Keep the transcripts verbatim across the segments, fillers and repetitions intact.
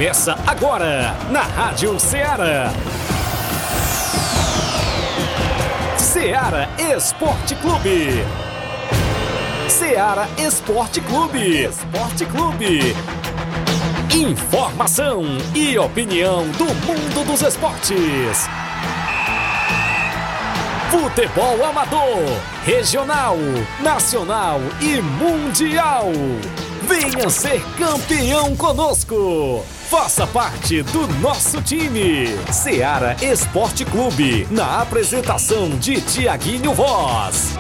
Começa agora na Rádio Ceará. Ceará Esporte Clube. Ceará Esporte Clube. Esporte Clube. Informação e opinião do mundo dos esportes. Futebol amador, regional, nacional e mundial. Venha ser campeão conosco. Faça parte do nosso time. Ceará Esporte Clube, na apresentação de Tiaguinho Voz.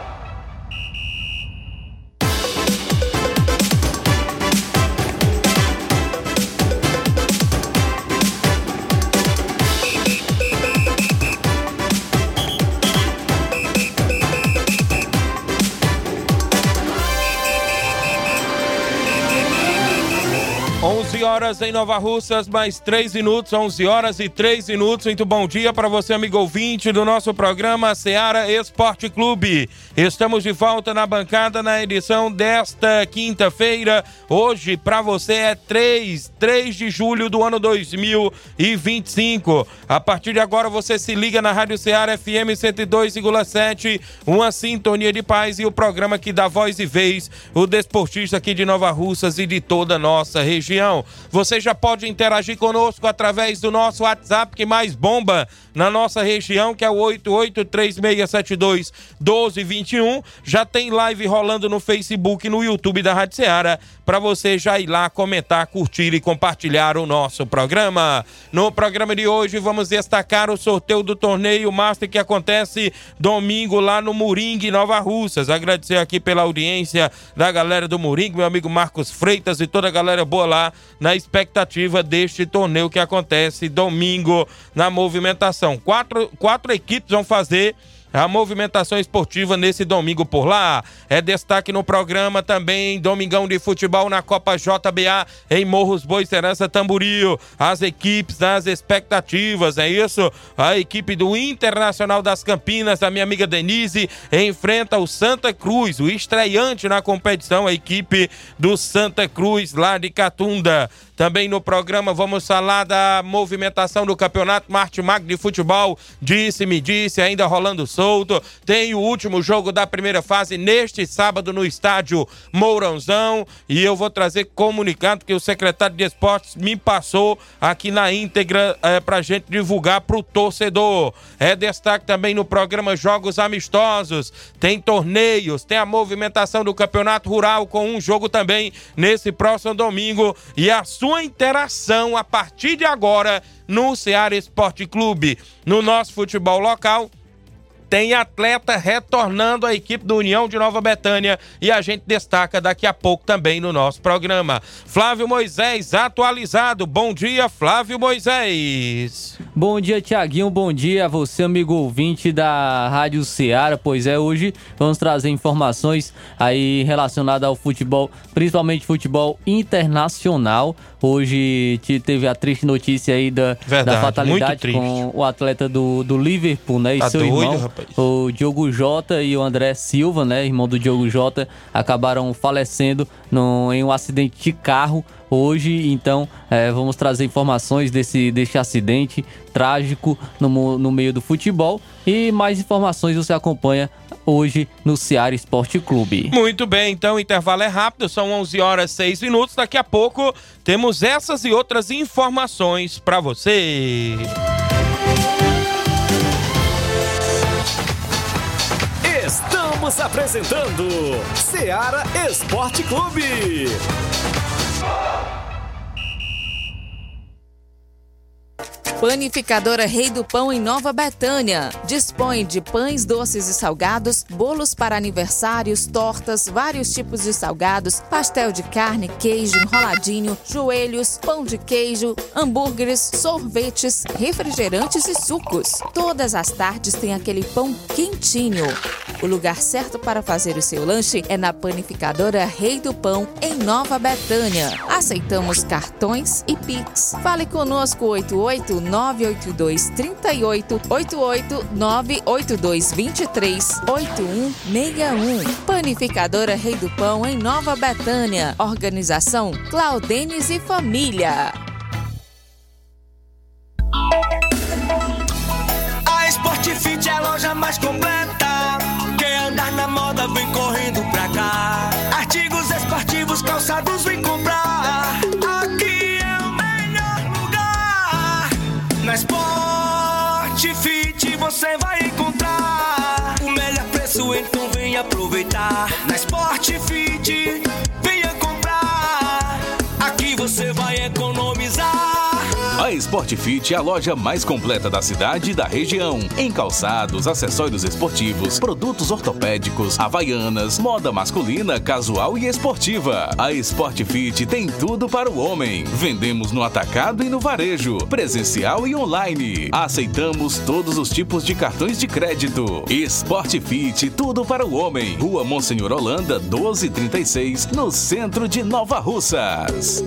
onze horas em Nova Russas, mais três minutos, onze horas e três minutos. Muito bom dia para você, amigo ouvinte do nosso programa Ceará Esporte Clube. Estamos de volta na bancada na edição desta quinta-feira. Hoje, para você, é três de julho do ano dois mil e vinte e cinco. A partir de agora, você se liga na Rádio Ceará F M cento e dois vírgula sete, uma sintonia de paz e o programa que dá voz e vez, o desportista aqui de Nova Russas e de toda a nossa região. Você já pode interagir conosco através do nosso WhatsApp que mais bomba na nossa região, que é o oito oito três seis sete dois um dois dois um. Já tem live rolando no Facebook e no YouTube da Rádio Ceará para você já ir lá comentar, curtir e compartilhar o nosso programa. No programa de hoje vamos destacar o sorteio do torneio Master que acontece domingo lá no Moringue, Nova Russas. Agradecer aqui pela audiência da galera do Moringue, meu amigo Marcos Freitas e toda a galera boa lá na expectativa deste torneio que acontece domingo na movimentação. Quatro, quatro equipes vão fazer a movimentação esportiva nesse domingo por lá. É destaque no programa também Domingão de Futebol na Copa J B A em Morros Boa Esperança, Tamboril. As equipes nas expectativas, é isso? A equipe do Internacional das Campinas, da minha amiga Denise, enfrenta o Santa Cruz, o estreante na competição, a equipe do Santa Cruz lá de Catunda. Também no programa vamos falar da movimentação do Campeonato Martimag de Futebol. Disse-me disse, ainda rolando solto. Tem o último jogo da primeira fase neste sábado no estádio Mourãozão. E eu vou trazer comunicado que o secretário de Esportes me passou aqui na íntegra é, pra gente divulgar pro torcedor. É destaque também no programa Jogos Amistosos. Tem torneios, tem a movimentação do Campeonato Rural com um jogo também nesse próximo domingo. E a sua interação a partir de agora no Ceará Esporte Clube. No nosso futebol local, tem atleta retornando à equipe do União de Nova Betânia e a gente destaca daqui a pouco também no nosso programa. Flávio Moisés, atualizado. Bom dia, Flávio Moisés. Bom dia, Tiaguinho. Bom dia a você, amigo ouvinte da Rádio Ceará. Pois é, hoje vamos trazer informações aí relacionadas ao futebol, principalmente futebol internacional. Hoje teve a triste notícia aí da, Verdade, da fatalidade com o atleta do, do Liverpool, né? E tá seu doido, irmão, rapaz. o Diogo Jota e o André Silva, né? Irmão do Diogo Jota, acabaram falecendo no, em um acidente de carro hoje. Então, é, vamos trazer informações desse, desse acidente trágico no, no meio do futebol. E mais informações você acompanha hoje no Ceará Esporte Clube. Muito bem, então o intervalo é rápido, são onze horas e seis minutos. Daqui a pouco temos essas e outras informações para você. Estamos apresentando Ceará Esporte Clube. Panificadora Rei do Pão em Nova Betânia. Dispõe de pães doces e salgados, bolos para aniversários, tortas, vários tipos de salgados, pastel de carne, queijo, enroladinho, joelhos, pão de queijo, hambúrgueres, sorvetes, refrigerantes e sucos. Todas as tardes tem aquele pão quentinho. O lugar certo para fazer o seu lanche é na Panificadora Rei do Pão em Nova Betânia. Aceitamos cartões e Pix. Fale conosco oito oito nove oito dois três oito, oito oito nove oito dois dois três, oito um seis um. Panificadora Rei do Pão em Nova Betânia. Organização Claudenes e Família. loja mais completa. Quem andar na moda vem correndo pra cá. Artigos esportivos, calçados, vem comprar. Aqui é o melhor lugar. Na Sport Fit você vai encontrar o melhor preço, então vem aproveitar. Na Sport Fit, venha comprar. Aqui você vai economizar. A Sport Fit é a loja mais completa da cidade e da região. Em calçados, acessórios esportivos, produtos ortopédicos, havaianas, moda masculina, casual e esportiva. A Sport Fit tem tudo para o homem. Vendemos no atacado e no varejo, presencial e online. Aceitamos todos os tipos de cartões de crédito. Sport Fit, tudo para o homem. Rua Monsenhor Holanda, doze trinta e seis, no centro de Nova Russas.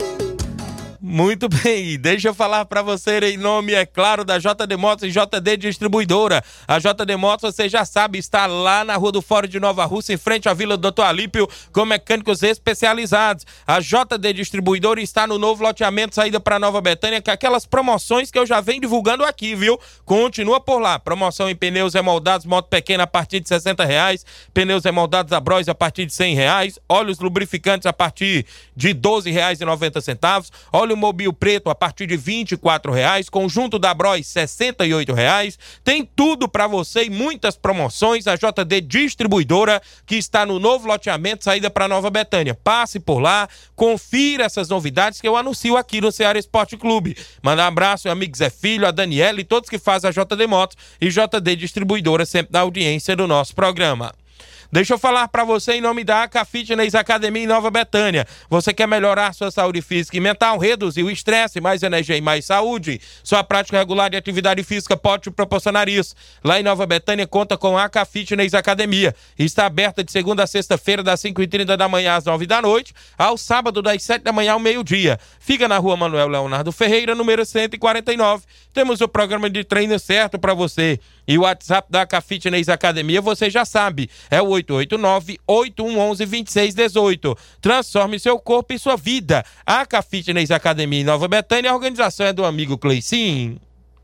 Muito bem, deixa eu falar para você em nome, é claro, da J D Motos e J D Distribuidora. A J D Motos, você já sabe, está lá na Rua do Fórum de Nova Rússia, em frente à Vila do doutor Alípio, com mecânicos especializados. A J D Distribuidora está no novo loteamento, saída para Nova Betânia, com aquelas promoções que eu já venho divulgando aqui, viu? Continua por lá. Promoção em pneus remoldados, moto pequena a partir de sessenta reais, pneus remoldados a Bros a partir de cem reais, óleos lubrificantes a partir de doze reais e noventa centavos, óleo Mobil preto a partir de vinte e quatro reais, conjunto da Bros sessenta e oito reais. Tem tudo para você e muitas promoções. A J D Distribuidora, que está no novo loteamento, saída para Nova Betânia. Passe por lá, confira essas novidades que eu anuncio aqui no Ceará Esporte Clube. Manda um abraço ao amigo Zé Filho, a Daniela e todos que fazem a J D Motos e J D Distribuidora, sempre na audiência do nosso programa. Deixa eu falar para você em nome da A K Fitness Academia em Nova Betânia. Você quer melhorar sua saúde física e mental, reduzir o estresse, mais energia e mais saúde? Sua prática regular de atividade física pode te proporcionar isso. Lá em Nova Betânia conta com a A K Fitness Academia. Está aberta de segunda a sexta-feira, das cinco e trinta da manhã às nove da noite, ao sábado das sete da manhã ao meio-dia. Fica na Rua Manuel Leonardo Ferreira, número cento e quarenta e nove. Temos o programa de treino certo para você. E o WhatsApp da A K Fitness Academia, você já sabe, é o oito oito nove, oito um um um, dois seis um oito. Transforme seu corpo e sua vida. A A K Fitness Academia em Nova Betânia, a organização é do amigo Cleicinho.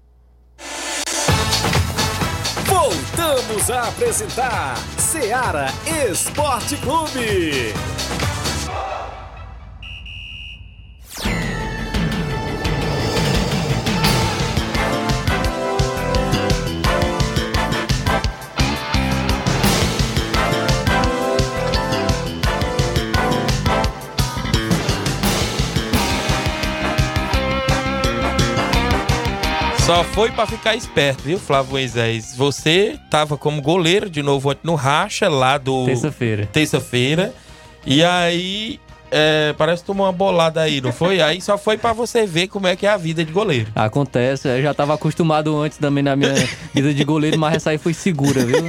Voltamos a apresentar Ceará Esporte Clube. Só foi pra ficar esperto, viu, Flávio Moisés? Você tava como goleiro de novo ontem no racha lá do... Terça-feira. Terça-feira. E aí... É, parece que tomou uma bolada aí, não foi? Aí só foi pra você ver como é que é a vida de goleiro. Acontece, eu já tava acostumado antes também na minha vida de goleiro, mas essa aí foi segura, viu?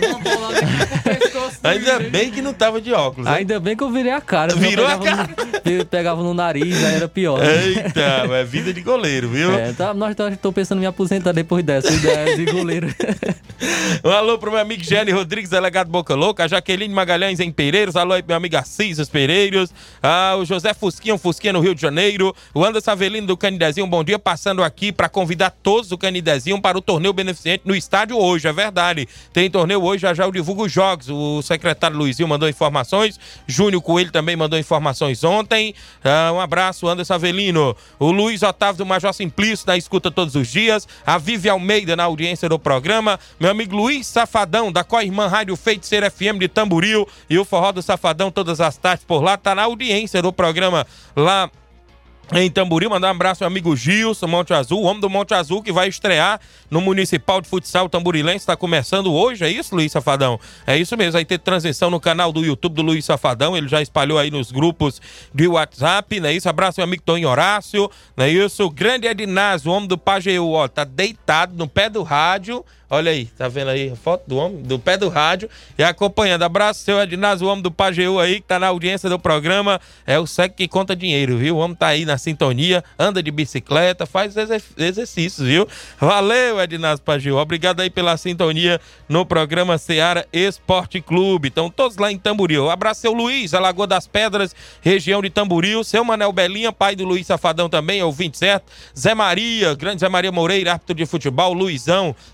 Ainda bem que não tava de óculos. Né? Ainda bem que eu virei a cara. Virou a cara? No, pegava no nariz, aí era pior. Né? Eita, é vida de goleiro, viu? É, tá, nós tô pensando em me aposentar depois dessa ideia de goleiro. Um alô pro meu amigo Gênio Rodrigues, delegado Boca Louca, a Jaqueline Magalhães em Pereiros, alô aí pro meu amigo Assis Pereiros, ah, o José Fusquinha, um Fusquinha no Rio de Janeiro, o Anderson Avelino do Canidezinho, um bom dia, passando aqui para convidar todos do Canidezinho para o torneio beneficente no estádio hoje, é verdade, tem torneio hoje, já já eu divulgo os jogos, o secretário Luizinho mandou informações, Júnior Coelho também mandou informações ontem, ah, um abraço, Anderson Avelino, o Luiz Otávio do Major Simplício na escuta todos os dias, a Vivi Almeida na audiência do programa, meu amigo Luiz Safadão, da Coirmã Rádio Feiticeira F M de Tamboril, e o Forró do Safadão todas as tardes por lá, tá na audiência do programa lá em Tamboril. Mandar um abraço ao amigo Gilson Monte Azul, o homem do Monte Azul, que vai estrear no Municipal de Futsal Tamborilense, está começando hoje, é isso, Luiz Safadão? É isso mesmo, vai ter transmissão no canal do YouTube do Luiz Safadão, ele já espalhou aí nos grupos de WhatsApp, não é isso? Abraço ao amigo Toninho Horácio, não é isso? O grande Edinásio, o homem do Pajeú, ó, tá deitado no pé do rádio. Olha aí, tá vendo aí a foto do homem, do pé do rádio e acompanhando. Abraço, seu Edinásio, o homem do Pajeú aí, que tá na audiência do programa. É o S E C que conta dinheiro, viu? O homem tá aí na sintonia, anda de bicicleta, faz exercícios, viu? Valeu, Edinásio Pajeú. Obrigado aí pela sintonia no programa Ceará Esporte Clube. Então, todos lá em Tamboril. Abraço, seu Luiz, a Lagoa das Pedras, região de Tamboril. Seu Manel Belinha, pai do Luiz Safadão também, ouvinte certo. Zé Maria, grande Zé Maria Moreira, árbitro de futebol. Luizão, na Rua dos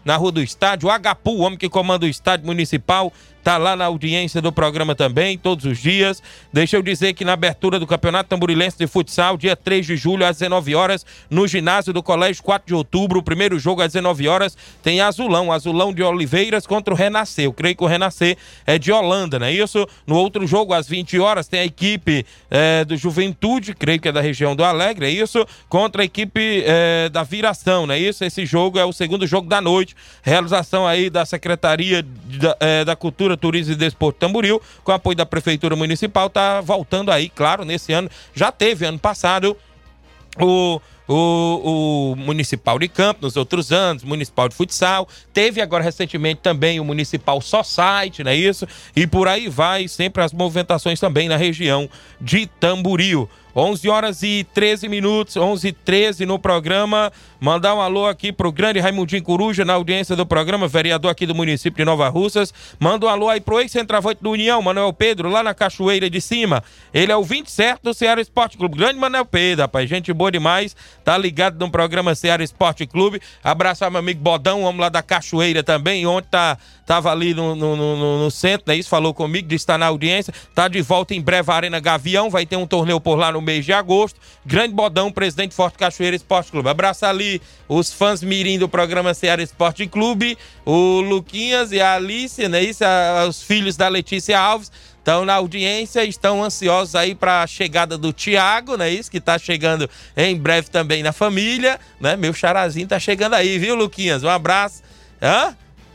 estádio. O Agapu, o homem que comanda o estádio municipal, tá lá na audiência do programa também, todos os dias. Deixa eu dizer que na abertura do Campeonato Tamborilense de Futsal, dia três de julho, às dezenove horas, no ginásio do Colégio quatro de outubro, o primeiro jogo às dezenove horas, tem Azulão, Azulão de Oliveiras contra o Renascer. Eu creio que o Renascer é de Holanda, não é isso? No outro jogo, às vinte horas, tem a equipe é, do Juventude, creio que é da região do Alegre, é isso? Contra a equipe é, da Viração, não é isso? Esse jogo é o segundo jogo da noite, realização aí da Secretaria da, é, da Cultura, Turismo e Desporto Tamboril, com apoio da Prefeitura Municipal, tá voltando aí, claro, nesse ano, já teve ano passado o, o, o Municipal de Campo, nos outros anos, Municipal de Futsal, teve agora recentemente também o Municipal Society, não é isso? E por aí vai, sempre as movimentações também na região de Tamboril. onze horas e treze minutos, onze e treze no programa. Mandar um alô aqui pro grande Raimundinho Coruja, na audiência do programa, vereador aqui do município de Nova Russas. Manda um alô aí pro ex-centroavante do União, Manuel Pedro, lá na Cachoeira de Cima. Ele é o vinte certo do Ceará Esporte Clube. Grande Manuel Pedro, rapaz, gente boa demais. Tá ligado no programa Ceará Esporte Clube. Abraçar meu amigo Bodão, homem lá da Cachoeira também. Ontem tá, tava ali no, no, no, no centro, né? Isso, falou comigo, disse que tá na audiência. Tá de volta em breve à Arena Gavião, vai ter um torneio por lá no mês de agosto. Grande Bodão, presidente Forte Cachoeira Esporte Clube. Abraça ali os fãs mirim do programa Ceará Esporte Clube, o Luquinhas e a Alice, né? Isso, a, os filhos da Letícia Alves, estão na audiência, estão ansiosos aí para a chegada do Thiago, né? Isso, que tá chegando em breve também na família, né? Meu charazinho tá chegando aí, viu, Luquinhas? Um abraço. Hã?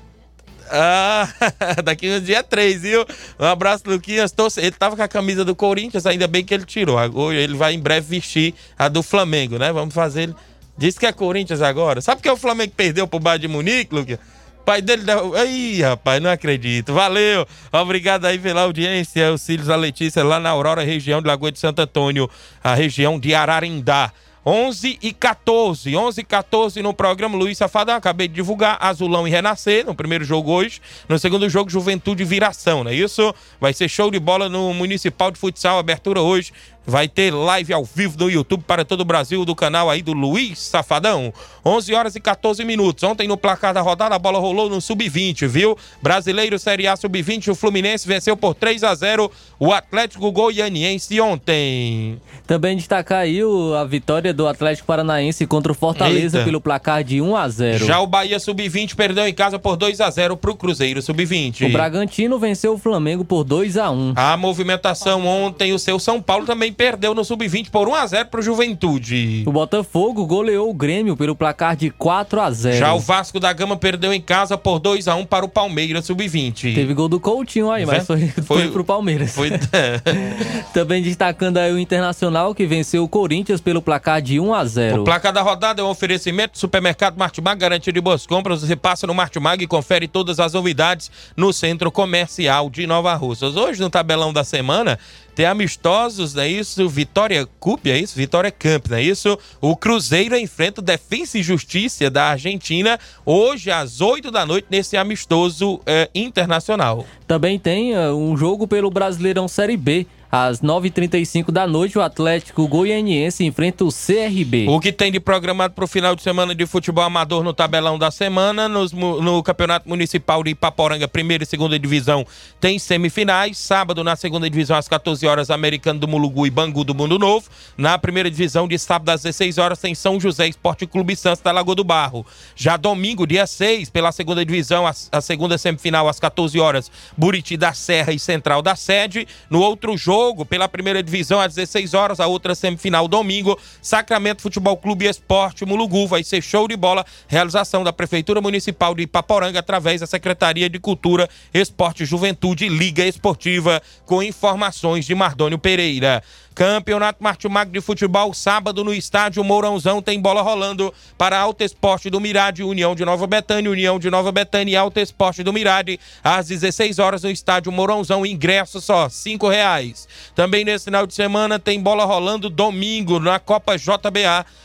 Ah, daqui no dia três, viu? Um abraço, Luquinhas. Ele tava com a camisa do Corinthians, ainda bem que ele tirou. Agora ele vai em breve vestir a do Flamengo, né? Vamos fazer. Diz que é Corinthians agora. Sabe por que o Flamengo perdeu pro Bayern de Munique, Luquinhas? O pai dele deu... Ih, rapaz, não acredito. Valeu. Obrigado aí pela audiência. Os filhos da Letícia lá na Aurora, região de Lagoa de Santo Antônio, a região de Ararindá. onze e quatorze, onze e quatorze no programa Luiz Safadão, acabei de divulgar Azulão e Renascer, no primeiro jogo hoje, no segundo jogo Juventude e Viração, não é isso? Vai ser show de bola no Municipal de Futsal, abertura hoje, vai ter live ao vivo no YouTube para todo o Brasil, do canal aí do Luiz Safadão. onze horas e quatorze minutos. Ontem no placar da rodada a bola rolou no sub vinte, viu? Brasileiro Série A sub vinte, o Fluminense venceu por três a zero o Atlético Goianiense ontem. Também destacar aí o, a vitória do Atlético Paranaense contra o Fortaleza. Eita. Pelo placar de um a zero. Já o Bahia sub vinte perdeu em casa por dois a zero pro Cruzeiro sub vinte. O Bragantino venceu o Flamengo por dois a um. A movimentação ontem, o seu São Paulo também perdeu no sub vinte por um a zero pro Juventude. O Botafogo goleou o Grêmio pelo placar de quatro a zero. Já o Vasco da Gama perdeu em casa por dois a um para o Palmeiras sub vinte. Teve gol do Coutinho aí, mas foi, foi, foi pro Palmeiras. Foi... Também destacando aí o Internacional, que venceu o Corinthians pelo placar de um a zero. O placar da rodada é um oferecimento do Supermercado Martimag, garantia de boas compras. Você passa no Martimag e confere todas as novidades no Centro Comercial de Nova Russas. Hoje, no tabelão da semana, tem amistosos, não é isso? Vitória Cup, é isso? Vitória Camp, não é isso? O Cruzeiro enfrenta o Defensa e Justiça da Argentina hoje às oito da noite nesse amistoso eh, internacional. Também tem uh, um jogo pelo Brasileirão Série B. Às nove e trinta e cinco da noite, o Atlético Goianiense enfrenta o C R B. O que tem de programado para o final de semana de futebol amador no tabelão da semana, nos, no Campeonato Municipal de Ipaporanga, primeira e segunda divisão, tem semifinais. Sábado, na segunda divisão, às quatorze horas, Americano do Mulugu e Bangu do Mundo Novo. Na primeira divisão, de sábado, às dezesseis horas, tem São José Esporte Clube Santos da Lagoa do Barro. Já domingo, dia seis, pela segunda divisão, a, a segunda semifinal, às quatorze horas, Buriti da Serra e Central da Sede. No outro jogo, pela primeira divisão, às dezesseis horas, a outra semifinal domingo, Sacramento Futebol Clube e Esporte Mulugu. Vai ser show de bola, realização da Prefeitura Municipal de Ipaporanga através da Secretaria de Cultura, Esporte, Juventude e Liga Esportiva, com informações de Mardônio Pereira. Campeonato Martimag de Futebol, sábado no estádio Mourãozão, tem bola rolando para Alto Esporte do Mirade, União de Nova Betânia, União de Nova Betânia e Alto Esporte do Mirade, às dezesseis horas no estádio Mourãozão, ingresso só cinco reais. Também nesse final de semana tem bola rolando domingo na Copa J B A,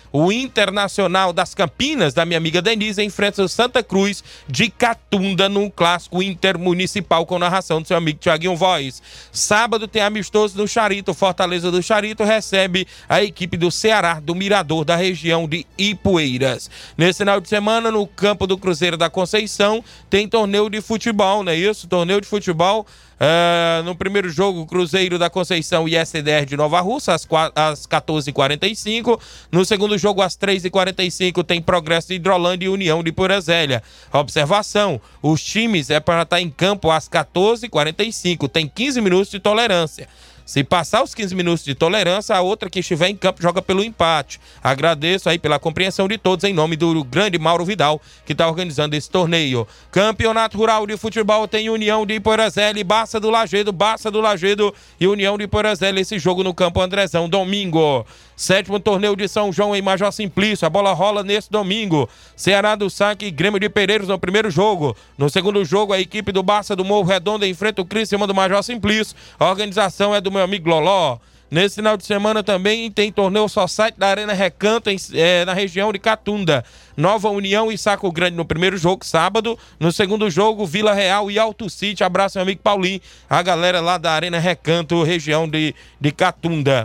O Internacional das Campinas, da minha amiga Denise, enfrenta o Santa Cruz de Catunda no clássico intermunicipal com narração do seu amigo Thiaguinho Voz. Sábado tem amistoso no Charito. Fortaleza do Charito recebe a equipe do Ceará, do Mirador, da região de Ipueiras. Nesse final de semana, no campo do Cruzeiro da Conceição, tem torneio de futebol, não é isso? Torneio de futebol. Uh, no primeiro jogo, Cruzeiro da Conceição e S D R de Nova Russa, às, às quatorze e quarenta e cinco. No segundo jogo, às três e quarenta e cinco, tem Progresso de Hidrolândia e União de Pura Zélia. Observação, os times é para estar em campo às quatorze e quarenta e cinco, tem quinze minutos de tolerância. Se passar os quinze minutos de tolerância, a outra que estiver em campo joga pelo empate. Agradeço aí pela compreensão de todos em nome do grande Mauro Vidal, que está organizando esse torneio. Campeonato Rural de Futebol tem União de Iporazélia e Barça do Lagedo, Barça do Lagedo e União de Iporazélia. Esse jogo no campo Andrezão, domingo. Sétimo torneio de São João em Major Simplício. A bola rola nesse domingo. Ceará do Saque e Grêmio de Pereiros no primeiro jogo. No segundo jogo, a equipe do Barça do Morro Redondo enfrenta o Criciúma do Major Simplício. A organização é do meu amigo Loló. Nesse final de semana também tem torneio Society da Arena Recanto, em, é, na região de Catunda. Nova União e Saco Grande no primeiro jogo, sábado. No segundo jogo, Vila Real e Alto City. Abraço, meu amigo Paulinho. A galera lá da Arena Recanto, região de, de Catunda.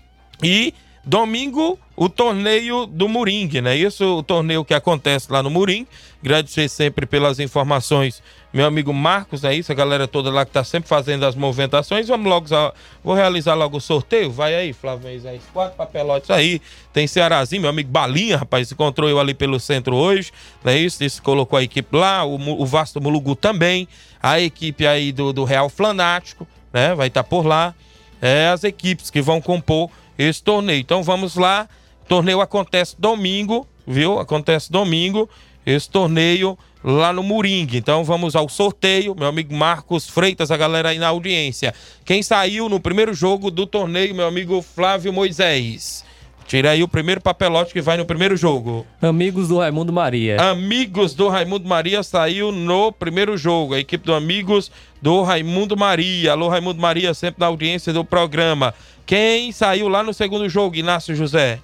E domingo, o torneio do Moringue, né? Isso, o torneio que acontece lá no Moringue. Agradecer sempre pelas informações, meu amigo Marcos, é isso, a galera toda lá que tá sempre fazendo as movimentações. Vamos logo, vou realizar logo o sorteio. Vai aí, Flávio Moisés, quatro papelotes aí. Tem Cearazinho, meu amigo Balinha, rapaz, se encontrou eu ali pelo centro hoje, não é isso? Isso colocou a equipe lá, o, o Vasco do Mulugu também, a equipe aí do, do Real Flanático, né? Vai estar tá por lá. É, as equipes que vão compor esse torneio. Então vamos lá, o torneio acontece domingo, viu? Acontece domingo, esse torneio lá no Moringue. Então vamos ao sorteio, meu amigo Marcos Freitas, a galera aí na audiência. Quem saiu no primeiro jogo do torneio, meu amigo Flávio Moisés. Tira aí o primeiro papelote que vai no primeiro jogo. Amigos do Raimundo Maria. Amigos do Raimundo Maria saiu no primeiro jogo. A equipe do Amigos do Raimundo Maria. Alô, Raimundo Maria, sempre na audiência do programa. Quem saiu lá no segundo jogo, Inácio José?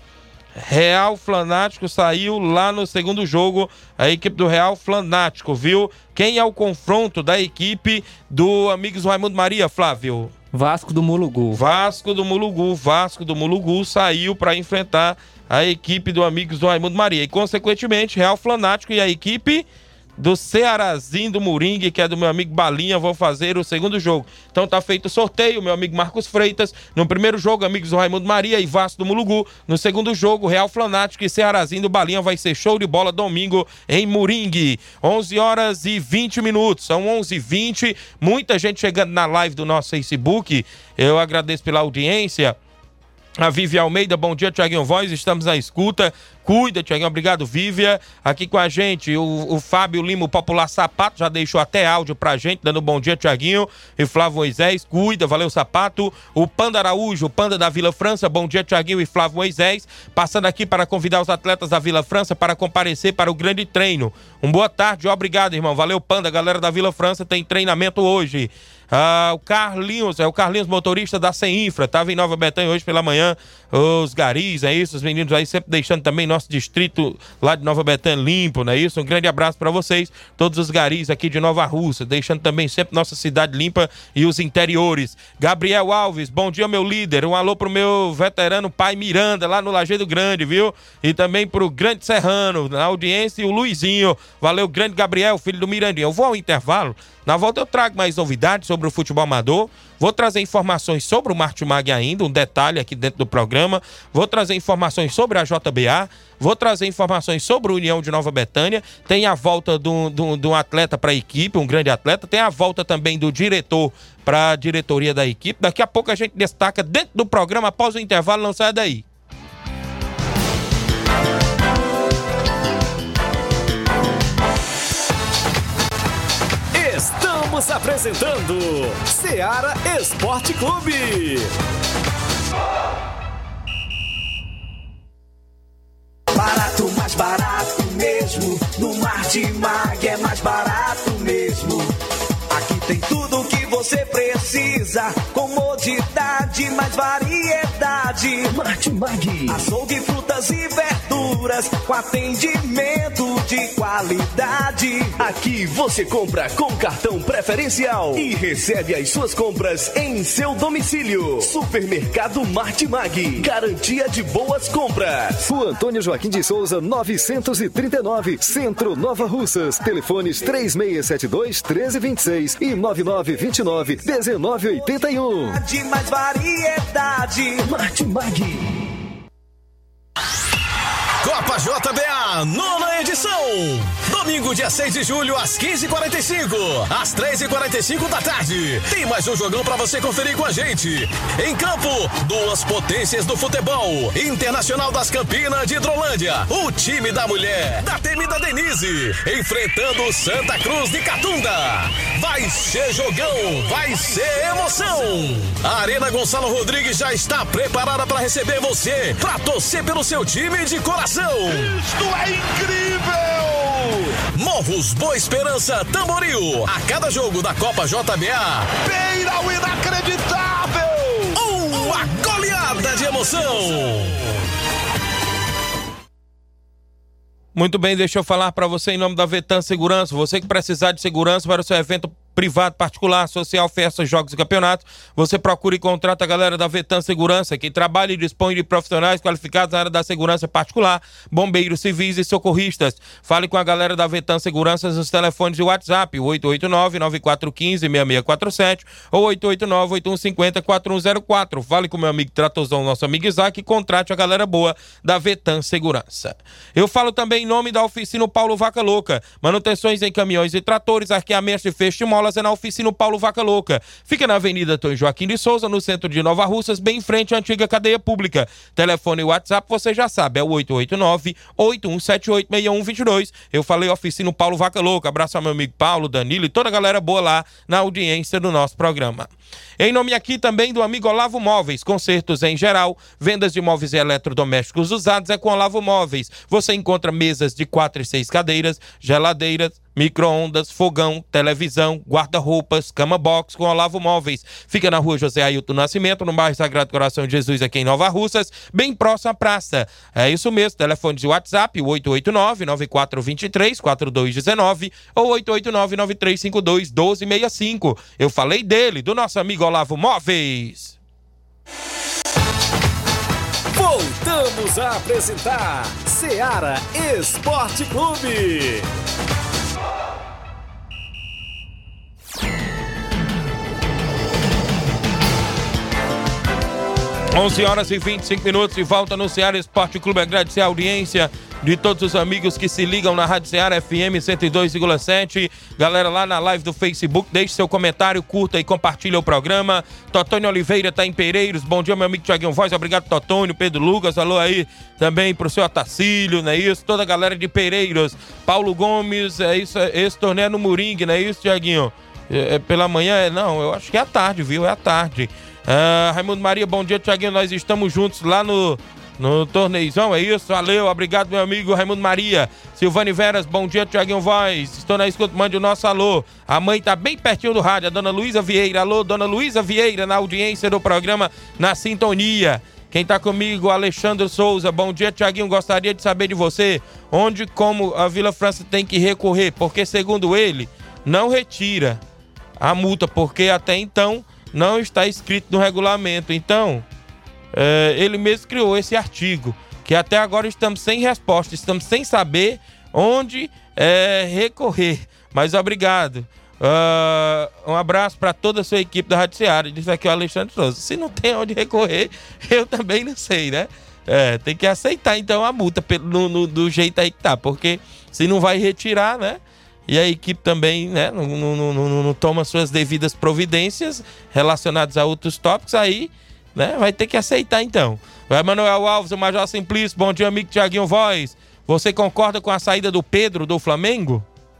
Real Flanático saiu lá no segundo jogo, a equipe do Real Flanático, viu? Quem é o confronto da equipe do Amigos do Raimundo Maria, Flávio? Vasco do Mulugu. Vasco do Mulugu, Vasco do Mulugu saiu para enfrentar a equipe do Amigos do Raimundo Maria. E, consequentemente, Real Flanático e a equipe do Cearazinho do Moringue, que é do meu amigo Balinha, vão fazer o segundo jogo. Então tá feito o sorteio, meu amigo Marcos Freitas. No primeiro jogo, Amigos do Raimundo Maria e Vasco do Mulugu. No segundo jogo, Real Flanático e Cearazinho do Balinha. Vai ser show de bola domingo em Moringue. onze horas e vinte minutos. São onze e vinte. Muita gente chegando na live do nosso Facebook. Eu agradeço pela audiência. A Vívia Almeida, bom dia, Thiaguinho Voz, estamos na escuta. Cuida, Thiaguinho, obrigado, Vívia. Aqui com a gente, o, o Fábio Lima, o Popular Sapato, já deixou até áudio pra gente, dando bom dia, Thiaguinho. E Flávio Moisés, cuida, valeu, Sapato. O Panda Araújo, o Panda da Vila França, bom dia, Thiaguinho e Flávio Moisés. Passando aqui para convidar os atletas da Vila França para comparecer para o grande treino. Um boa tarde, obrigado, irmão. Valeu, Panda, galera da Vila França tem treinamento hoje. Ah, o Carlinhos, é o Carlinhos, motorista da CEINFRA, estava em Nova Betânia hoje pela manhã, os garis, é isso, os meninos aí sempre deixando também nosso distrito lá de Nova Betânia limpo, não é isso? Um grande abraço para vocês, todos os garis aqui de Nova Russa, deixando também sempre nossa cidade limpa e os interiores. Gabriel Alves, bom dia, meu líder, um alô pro meu veterano pai Miranda, lá no Lajeado Grande, viu? E também pro Grande Serrano, na audiência, e o Luizinho, valeu, grande Gabriel, filho do Mirandinho. Eu vou ao intervalo, na volta eu trago mais novidades sobre o futebol amador, vou trazer informações sobre o Martimag ainda, um detalhe aqui dentro do programa, vou trazer informações sobre a J B A, vou trazer informações sobre a União de Nova Betânia, tem a volta de um atleta para a equipe, um grande atleta, tem a volta também do diretor para a diretoria da equipe, daqui a pouco a gente destaca dentro do programa, após o intervalo, não saia daí. Estamos apresentando Seara Esporte Clube. Barato, mais barato mesmo. No Martimag é mais barato mesmo. Aqui tem tudo o que você precisa. Comodidade, mais variedade. Martimag. Açougue, frutas e verduras com atendimento de qualidade. Aqui você compra com cartão preferencial e recebe as suas compras em seu domicílio. Supermercado Martimag. Garantia de boas compras. Rua Antônio Joaquim de Souza, novecentos e trinta e nove, Centro Nova Russas. Telefones três seis sete dois, um três dois seis e nove nove dois nove, um nove oito um. De mais variedade. Martimag. Copa J B A, nona edição. Domingo, dia seis de julho, às quinze e quarenta e cinco. Às três e quarenta e cinco da tarde. Tem mais um jogão pra você conferir com a gente. Em campo, duas potências do futebol. Internacional das Campinas de Hidrolândia. O time da mulher, da temida Denise. Enfrentando o Santa Cruz de Catunda. Vai ser jogão, vai ser emoção. A Arena Gonçalo Rodrigues já está preparada para receber você. Pra torcer pelo seu time de coração. Isto é incrível! Morros Boa Esperança, Tamboril. A cada jogo da Copa J B A, beira o inacreditável! Uma goleada de emoção! Muito bem, deixa eu falar para você em nome da Vetan Segurança. Você que precisar de segurança para o seu evento privado, particular, social, festas, jogos e campeonatos, você procura e contrata a galera da Vetan Segurança, que trabalha e dispõe de profissionais qualificados na área da segurança particular, bombeiros civis e socorristas. Fale com a galera da Vetan Segurança nos telefones de WhatsApp, oito oito nove, nove quatro um cinco, seis seis quatro sete ou oito oito nove, oito um cinco zero, quatro um zero quatro. Fale com o meu amigo Tratozão, nosso amigo Isaac, e contrate a galera boa da Vetan Segurança. Eu falo também em nome da oficina Paulo Vaca Louca. Manutenções em caminhões e tratores, arqueamentos de feixe de molas é na oficina Paulo Vaca Louca. Fica na Avenida Antônio Joaquim de Souza, no centro de Nova Russas, bem em frente à antiga cadeia pública. Telefone e WhatsApp, você já sabe, é o oito oito nove, oito um sete oito, seis um dois dois. Eu falei oficina Paulo Vaca Louca. Abraço ao meu amigo Paulo, Danilo e toda a galera boa lá na audiência do nosso programa. Em nome aqui também do amigo Olavo Móveis, consertos em geral, vendas de móveis e eletrodomésticos usados é com Olavo Móveis. Você encontra mesas de quatro e seis cadeiras, geladeiras, micro-ondas, fogão, televisão, guarda-roupas, cama box com Olavo Móveis. Fica na rua José Ailton Nascimento, no bairro Sagrado Coração de Jesus, aqui em Nova Russas, bem próximo à praça. É isso mesmo, telefone de WhatsApp, oito oito nove, nove quatro dois três, quatro dois um nove ou oito oito nove, nove três cinco dois, um dois seis cinco. Eu falei dele, do nosso amigo Olavo Móveis. Voltamos a apresentar Seara Esporte Clube. onze horas e vinte e cinco minutos de volta no Seara Esporte Clube. Agradecer a audiência de todos os amigos que se ligam na Rádio Seara F M cento e dois vírgula sete. Galera lá na live do Facebook, deixe seu comentário, curta e compartilha o programa. Totônio Oliveira tá em Pereiros. Bom dia, meu amigo Thiaguinho Voz. Obrigado, Totônio. Pedro Lucas, alô aí também pro seu Atacílio, não é isso? Toda a galera de Pereiros. Paulo Gomes, é isso, esse torneio é no Moringue, não é isso, Thiaguinho? É, é pela manhã? É, não, eu acho que é à tarde, viu? É à tarde. Uh, Raimundo Maria, bom dia, Thiaguinho, nós estamos juntos lá no, no torneizão, é isso? Valeu, obrigado, meu amigo Raimundo Maria. Silvane Veras, bom dia, Thiaguinho Voz, estou na escuta, mande o nosso alô. A mãe tá bem pertinho do rádio, a dona Luísa Vieira, alô, dona Luísa Vieira, na audiência do programa, na sintonia. Quem tá comigo, Alexandre Souza, bom dia, Thiaguinho, gostaria de saber de você, onde, como a Vila França tem que recorrer, porque segundo ele, não retira a multa, porque até então não está escrito no regulamento. Então, é, ele mesmo criou esse artigo, que até agora estamos sem resposta, estamos sem saber onde é, recorrer. Mas obrigado. Uh, um abraço para toda a sua equipe da Rádio Seara. Diz aqui o Alexandre Souza. Se não tem onde recorrer, eu também não sei, né? É, tem que aceitar então a multa no, no, do jeito aí que tá, porque se não vai retirar, né? E a equipe também, né, não, não, não, não, não toma suas devidas providências relacionadas a outros tópicos, aí, né, vai ter que aceitar então. Vai Manuel Alves, o Major Simplício, bom dia, amigo Thiaguinho Voz. Você concorda com a saída do Pedro do Flamengo?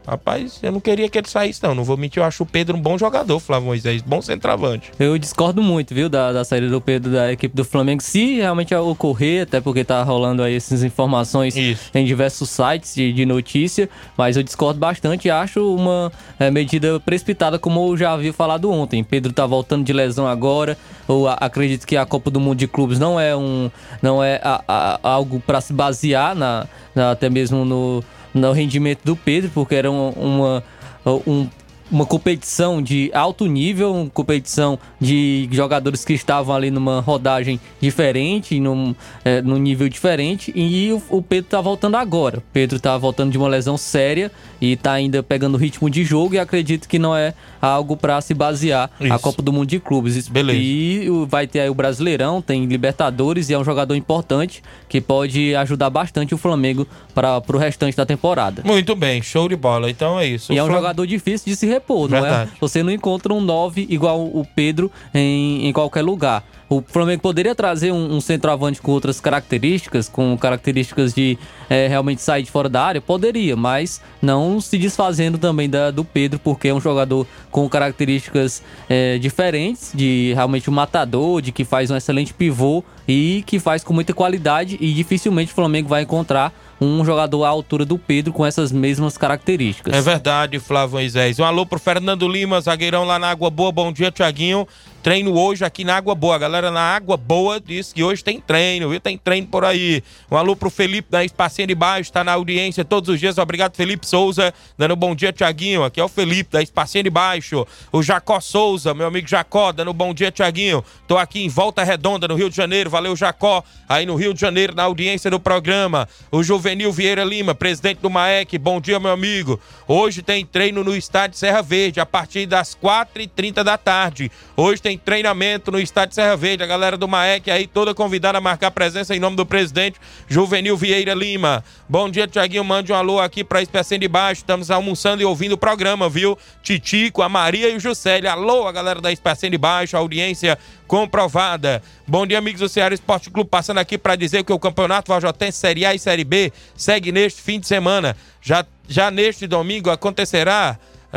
Rapaz, eu não queria que ele saísse, não. Não vou mentir, eu acho o Pedro um bom jogador, Flávio Moisés. Bom centroavante. Eu discordo muito, viu, da, da saída do Pedro da equipe do Flamengo. Se realmente ocorrer, até porque tá rolando aí essas informações Isso. em diversos sites de, de notícia, mas eu discordo bastante e acho uma é, medida precipitada, como eu já havia falado ontem. Pedro tá voltando de lesão agora. Eu acredito que a Copa do Mundo de Clubes não é, um, não é a, a, algo para se basear, na, na, até mesmo no... no rendimento do Pedro, porque era uma, uma, um, uma competição de alto nível, uma competição de jogadores que estavam ali numa rodagem diferente, num, é, num nível diferente, e o, o Pedro tá voltando agora. O Pedro tá voltando de uma lesão séria e tá ainda pegando ritmo de jogo, e acredito que não é algo para se basear Isso. a Copa do Mundo de Clubes. Beleza. E vai ter aí o Brasileirão, tem Libertadores, e é um jogador importante que pode ajudar bastante o Flamengo para o restante da temporada. Muito bem, show de bola. Então é isso. E o é um Flam... jogador difícil de se repor, não Verdade. é? Você não encontra um nove igual o Pedro em, em qualquer lugar. O Flamengo poderia trazer um, um centroavante com outras características, com características de é, realmente sair de fora da área? Poderia, mas não se desfazendo também da, do Pedro, porque é um jogador com características é, diferentes, de realmente um matador, de que faz um excelente pivô e que faz com muita qualidade, e dificilmente o Flamengo vai encontrar um jogador à altura do Pedro com essas mesmas características. É verdade, Flávio Moisés. Um alô pro Fernando Lima, zagueirão lá na Água Boa. Bom dia, Thiaguinho. Treino hoje aqui na Água Boa. A galera na Água Boa disse que hoje tem treino, viu? Tem treino por aí. Um alô pro Felipe da Espacinha de Baixo, tá na audiência todos os dias. Obrigado, Felipe Souza, dando bom dia, Thiaguinho. Aqui é o Felipe da Espacinha de Baixo. O Jacó Souza, meu amigo Jacó, dando bom dia, Thiaguinho. Tô aqui em Volta Redonda, no Rio de Janeiro. Valeu, Jacó. Aí no Rio de Janeiro, na audiência do programa. O Juvenil Vieira Lima, presidente do M A E C. Bom dia, meu amigo. Hoje tem treino no estádio Serra Verde, a partir das quatro e trinta da tarde. Hoje tem treinamento no estádio Serra Verde. A galera do M A E C aí toda convidada a marcar presença em nome do presidente Juvenil Vieira Lima. Bom dia, Thiaguinho. Mande um alô aqui pra Espécie de Baixo. Estamos almoçando e ouvindo o programa, viu? Titico, a Maria e o Juscelio. Alô, a galera da Espécie de Baixo, audiência comprovada. Bom dia, amigos do Ceará Esporte Clube. Passando aqui para dizer que o Campeonato Vajotense Série A e Série B segue neste fim de semana. Já, já neste domingo acontecerá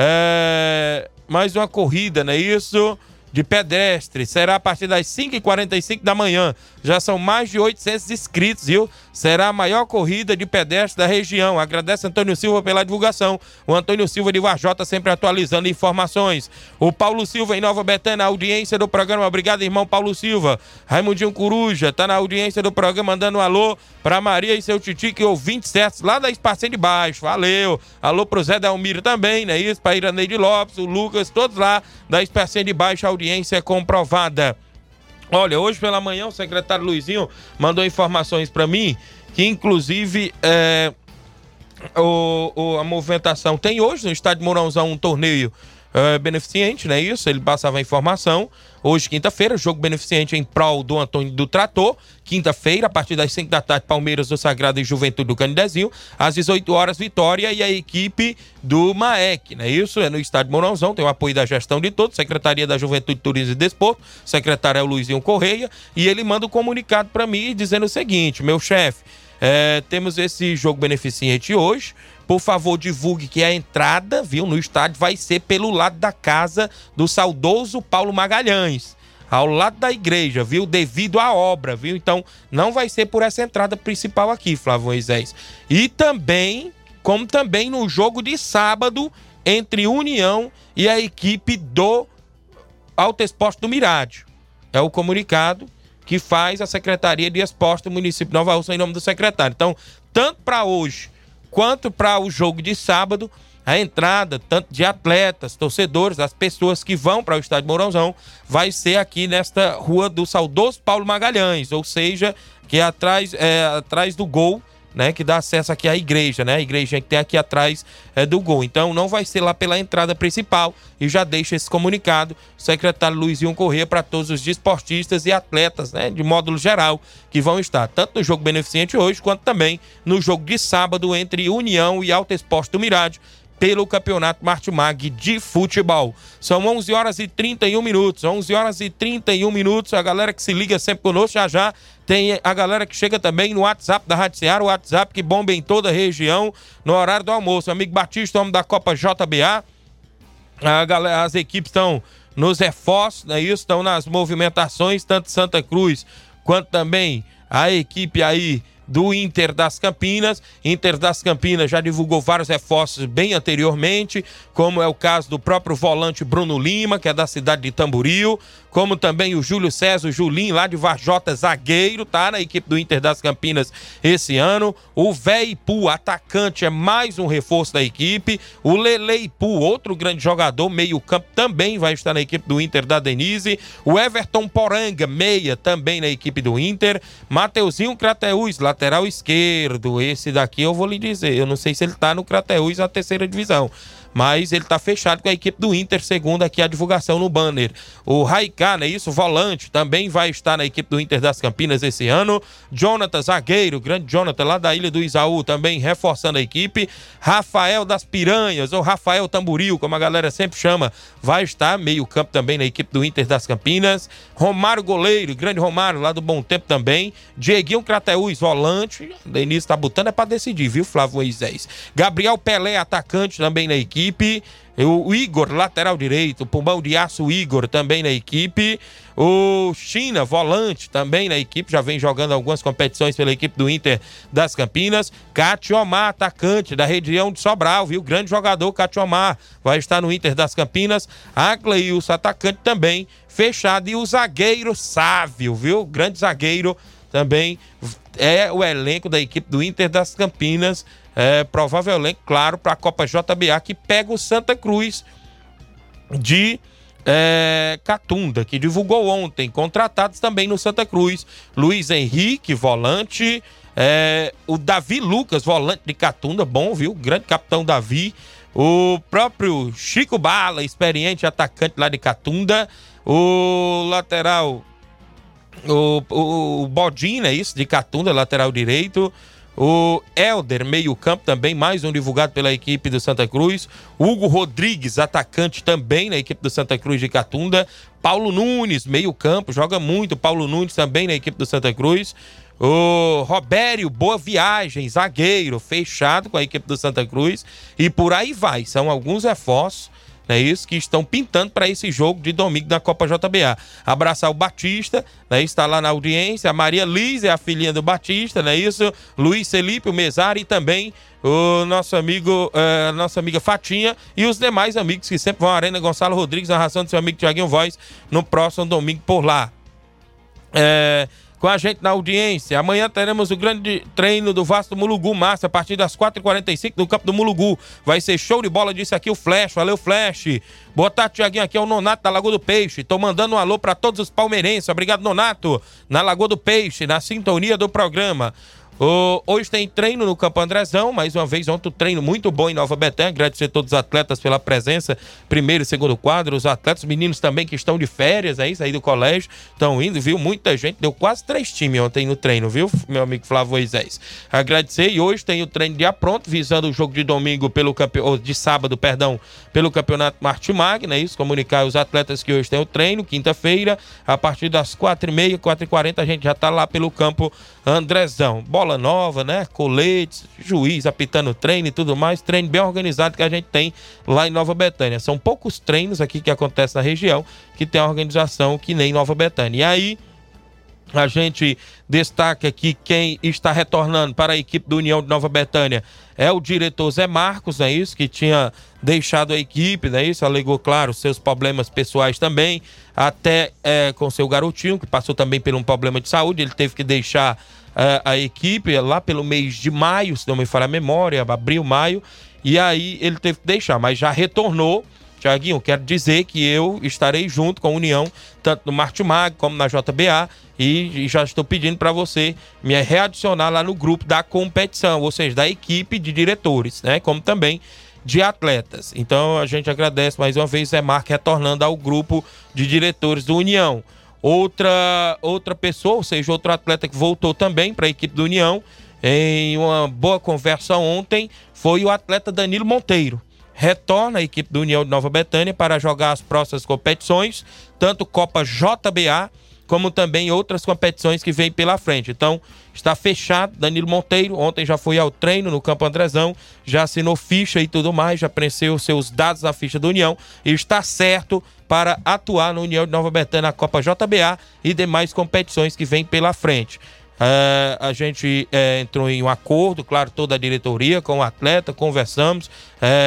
é, mais uma corrida, não é isso? De pedestre. Será a partir das cinco e quarenta e cinco da manhã. Já são mais de oitocentos inscritos, viu? Será a maior corrida de pedestre da região. Agradece Antônio Silva pela divulgação. O Antônio Silva de Varjota sempre atualizando informações. O Paulo Silva em Nova Betânia, na audiência do programa. Obrigado, irmão Paulo Silva. Raimundinho Coruja tá na audiência do programa, mandando um alô pra Maria e seu Titi, que ouvintes certos lá da Espacinha de Baixo. Valeu. Alô pro Zé Dalmiro também, né? Isso, pra Iraneide Lopes, o Lucas, todos lá da Espacinha de Baixo, audiência comprovada. Olha, hoje pela manhã o secretário Luizinho mandou informações para mim que inclusive é, o, o, a movimentação tem hoje no estádio Mourãozão um torneio é, beneficente, não é isso? Ele passava a informação. Hoje, quinta-feira, jogo beneficente em prol do Antônio do Trator. Quinta-feira, a partir das cinco da tarde, Palmeiras do Sagrado e Juventude do Canidezinho. Às dezoito horas, Vitória e a equipe do M A E C, não é isso? É no estádio Mourãozão, tem o apoio da gestão de todos, Secretaria da Juventude, Turismo e Desporto, secretário é o Luizinho Correia, e ele manda um comunicado para mim dizendo o seguinte: meu chefe, é, temos esse jogo beneficente hoje. Por favor, divulgue que a entrada, viu, no estádio vai ser pelo lado da casa do saudoso Paulo Magalhães, ao lado da igreja, viu, devido à obra, viu? Então, não vai ser por essa entrada principal aqui, Flávio Moisés. E também, como também no jogo de sábado, entre União e a equipe do Alto Esporte do Mirádio. É o comunicado que faz a Secretaria de Esporte do município de Nova Russa em nome do secretário. Então, tanto para hoje quanto para o jogo de sábado, a entrada tanto de atletas, torcedores, as pessoas que vão para o estádio Mourãozão, vai ser aqui nesta rua do saudoso Paulo Magalhães, ou seja, que é atrás, é, atrás do gol, né, que dá acesso aqui à igreja, né, a igreja que tem aqui atrás é, do gol. Então não vai ser lá pela entrada principal, e já deixa esse comunicado o secretário Luizinho Corrêa para todos os desportistas e atletas, né, de módulo geral, que vão estar tanto no jogo beneficente hoje, quanto também no jogo de sábado entre União e Alto Esporte do Mirádio, pelo Campeonato Martimag de Futebol. São onze horas e trinta e um minutos, onze horas e trinta e um minutos, a galera que se liga sempre conosco, já já tem a galera que chega também no WhatsApp da Rádio Ceará, o WhatsApp que bomba em toda a região no horário do almoço. Amigo Batista, homem da Copa J B A, a galera, as equipes estão nos reforços, né, isso, estão nas movimentações, tanto Santa Cruz quanto também a equipe aí do Inter das Campinas. Inter das Campinas já divulgou vários reforços bem anteriormente, como é o caso do próprio volante Bruno Lima, que é da cidade de Tamboril, como também o Júlio César, o Julinho, lá de Varjota, zagueiro, tá na equipe do Inter das Campinas esse ano. O Veipu, atacante, é mais um reforço da equipe. O Leleipu, outro grande jogador, meio campo, também vai estar na equipe do Inter da Denise. O Everton Poranga, meia, também na equipe do Inter. Mateuzinho Crateús, lateral esquerdo, esse daqui eu vou lhe dizer, eu não sei se ele tá no Crateús, a terceira divisão, mas ele tá fechado com a equipe do Inter, segundo aqui a divulgação no banner. O Raiká, né, isso, volante, também vai estar na equipe do Inter das Campinas esse ano. Jonathan, zagueiro, grande Jonathan, lá da Ilha do Isaú, também reforçando a equipe. Rafael das Piranhas, ou Rafael Tamboril, como a galera sempre chama, vai estar meio campo também na equipe do Inter das Campinas. Romário, goleiro, grande Romário, lá do Bom Tempo também. Dieguinho Crateús, volante, Denise tá botando é pra decidir, viu, Flávio Moisés? Gabriel Pelé, atacante, também na equipe. O Igor, lateral direito, o Pulmão de Aço Igor, também na equipe. O China, volante, também na equipe, já vem jogando algumas competições pela equipe do Inter das Campinas. Catiomar, atacante da região de Sobral, viu? Grande jogador, Catiomar, vai estar no Inter das Campinas. Agleilson, atacante também, fechado. E o zagueiro Sávio, viu? Grande zagueiro também é o elenco da equipe do Inter das Campinas. É, provável elenco, claro, para a Copa J B A, que pega o Santa Cruz de é, Catunda, que divulgou ontem. Contratados também no Santa Cruz: Luiz Henrique, volante, é, o Davi Lucas, volante de Catunda, bom, viu? Grande capitão Davi. O próprio Chico Bala, experiente atacante lá de Catunda. O lateral, o, o, o Bodinho, é isso, de Catunda, lateral direito. O Helder, meio campo também, mais um divulgado pela equipe do Santa Cruz. Hugo Rodrigues, atacante também na equipe do Santa Cruz de Catunda. Paulo Nunes, meio campo, joga muito. Paulo Nunes também na equipe do Santa Cruz. O Robério, Boa Viagem, zagueiro, fechado com a equipe do Santa Cruz. E por aí vai, são alguns reforços, né, isso, que estão pintando para esse jogo de domingo da Copa J B A. Abraçar o Batista, né, está lá na audiência. A Maria Liz é a filhinha do Batista, né, isso. Luiz Felipe, o mesário, e também o nosso amigo, uh, nossa amiga Fatinha e os demais amigos que sempre vão à Arena Gonçalo Rodrigues, na ração do seu amigo Tiaguinho Voz, no próximo domingo por lá. É... Com a gente na audiência, amanhã teremos o grande treino do Vasco do Mulugu, massa, a partir das quatro e quarenta e cinco no campo do Mulugu. Vai ser show de bola, disse aqui o Flash. Valeu, Flash. Boa tarde, Tiaguinho, aqui é o Nonato da Lagoa do Peixe. Tô mandando um alô para todos os palmeirenses. Obrigado, Nonato, na Lagoa do Peixe, na sintonia do programa. Oh, hoje tem treino no Campo Andrezão, mais uma vez ontem um treino muito bom em Nova Betânia. Agradecer a todos os atletas pela presença, primeiro e segundo quadro, os atletas, os meninos também que estão de férias aí, saí do colégio, estão indo, viu? Muita gente, deu quase três times ontem no treino, viu, meu amigo Flávio Moisés? Agradecer, e hoje tem o treino de pronto, visando o jogo de domingo pelo campeonato, de sábado, perdão, pelo Campeonato Martimag, né? Isso, comunicar aos atletas que hoje tem o treino, quinta-feira, a partir das quatro e meia, quatro e quarenta, a gente já tá lá pelo Campo Andrezão. Bola nova, né? Coletes, juiz apitando treino e tudo mais. Treino bem organizado que a gente tem lá em Nova Betânia. São poucos treinos aqui que acontecem na região que tem a organização que nem Nova Betânia. E aí, a gente destaca aqui quem está retornando para a equipe do União de Nova Betânia é o diretor Zé Marcos, não é isso? Que tinha deixado a equipe, não é isso? Alegou, claro, seus problemas pessoais também, até é, com seu garotinho, que passou também por um problema de saúde. Ele teve que deixar é, a equipe lá pelo mês de maio, se não me falha a memória, abril, maio, e aí ele teve que deixar, mas já retornou. Tiaguinho, quero dizer que eu estarei junto com a União, tanto no Martimag como na J B A, e, e já estou pedindo para você me readicionar lá no grupo da competição, ou seja, da equipe de diretores, né, como também de atletas. Então a gente agradece mais uma vez Zé Marco retornando ao grupo de diretores do União. Outra, outra pessoa, ou seja, outro atleta que voltou também para a equipe do União, em uma boa conversa ontem, foi o atleta Danilo Monteiro. retorna a equipe do União de Nova Betânia para jogar as próximas competições, tanto Copa J B A, como também outras competições que vêm pela frente. Então, está fechado. Danilo Monteiro ontem já foi ao treino no Campo Andrezão, já assinou ficha e tudo mais, já preencheu seus dados na ficha do União e está certo para atuar no União de Nova Betânia na Copa J B A e demais competições que vêm pela frente. Uh, a gente uh, entrou em um acordo, claro, toda a diretoria com o atleta, conversamos, uh,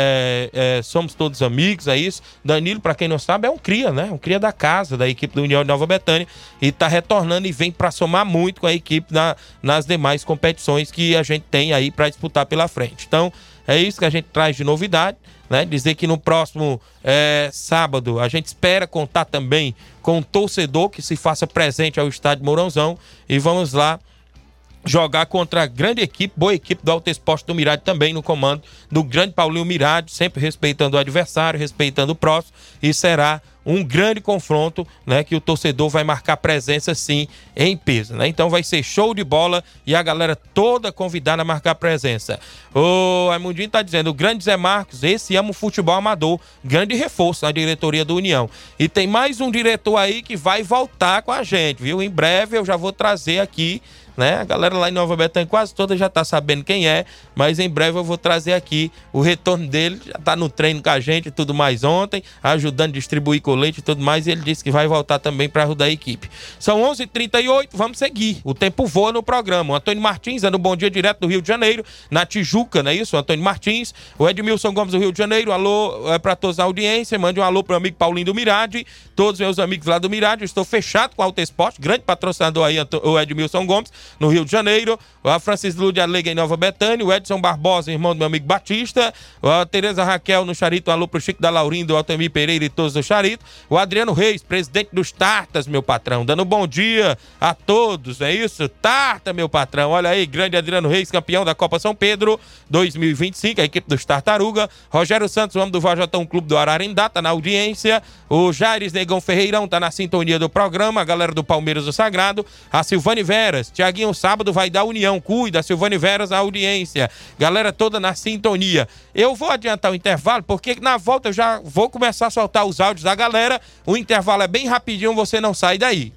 uh, somos todos amigos, é isso. Danilo, para quem não sabe, é um cria, né? Um cria da casa, da equipe do União de Nova Betânia, e está retornando e vem para somar muito com a equipe na, nas demais competições que a gente tem aí para disputar pela frente. Então, é isso que a gente traz de novidade, né? Dizer que no próximo é, sábado a gente espera contar também com um torcedor que se faça presente ao estádio Mourãozão e vamos lá jogar contra a grande equipe, boa equipe do Alto Esporte do Mirade, também no comando do grande Paulinho Mirade, sempre respeitando o adversário, respeitando o próximo, e será um grande confronto, né, que o torcedor vai marcar presença sim em peso, né? Então vai ser show de bola e a galera toda convidada a marcar presença. O Aimundinho tá dizendo, o grande Zé Marcos, esse ama o futebol amador, grande reforço na diretoria do União. E tem mais um diretor aí que vai voltar com a gente, viu? Em breve eu já vou trazer aqui, né? A galera lá em Nova Betânia quase toda já tá sabendo quem é, mas em breve eu vou trazer aqui o retorno dele, já tá no treino com a gente e tudo mais ontem, ajudando a distribuir colete e tudo mais, e ele disse que vai voltar também para ajudar a equipe. São onze e trinta e oito, vamos seguir, o tempo voa no programa. O Antônio Martins é no Bom Dia direto do Rio de Janeiro, na Tijuca, não é isso? O Antônio Martins, o Edmilson Gomes do Rio de Janeiro, alô é para todos na audiência, mande um alô pro amigo Paulinho do Mirade, todos meus amigos lá do Mirade, eu estou fechado com o Alto Esporte, grande patrocinador aí, o Edmilson Gomes, no Rio de Janeiro, a Francisco Lúdia Alega em Nova Betânia, o Edson Barbosa, irmão do meu amigo Batista, a Tereza Raquel no Charito, alô pro Chico da Laurindo, do Altemir Pereira e todos do Charito, o Adriano Reis, presidente dos Tartas, meu patrão, dando bom dia a todos, é isso? Tarta, meu patrão, olha aí, grande Adriano Reis, campeão da Copa São Pedro dois mil e vinte e cinco, a equipe dos Tartaruga, Rogério Santos, o homem do Vajotão Clube do Ararindá, tá na audiência, o Jaires Negão Ferreirão tá na sintonia do programa, a galera do Palmeiras do Sagrado, a Silvane Veras, Tiaguinho sábado vai dar União, cuida, Silvane Veras, a audiência, galera toda na sintonia. Eu vou adiantar o intervalo, porque na volta eu já vou começar a soltar os áudios da galera, o intervalo é bem rapidinho, você não sai daí.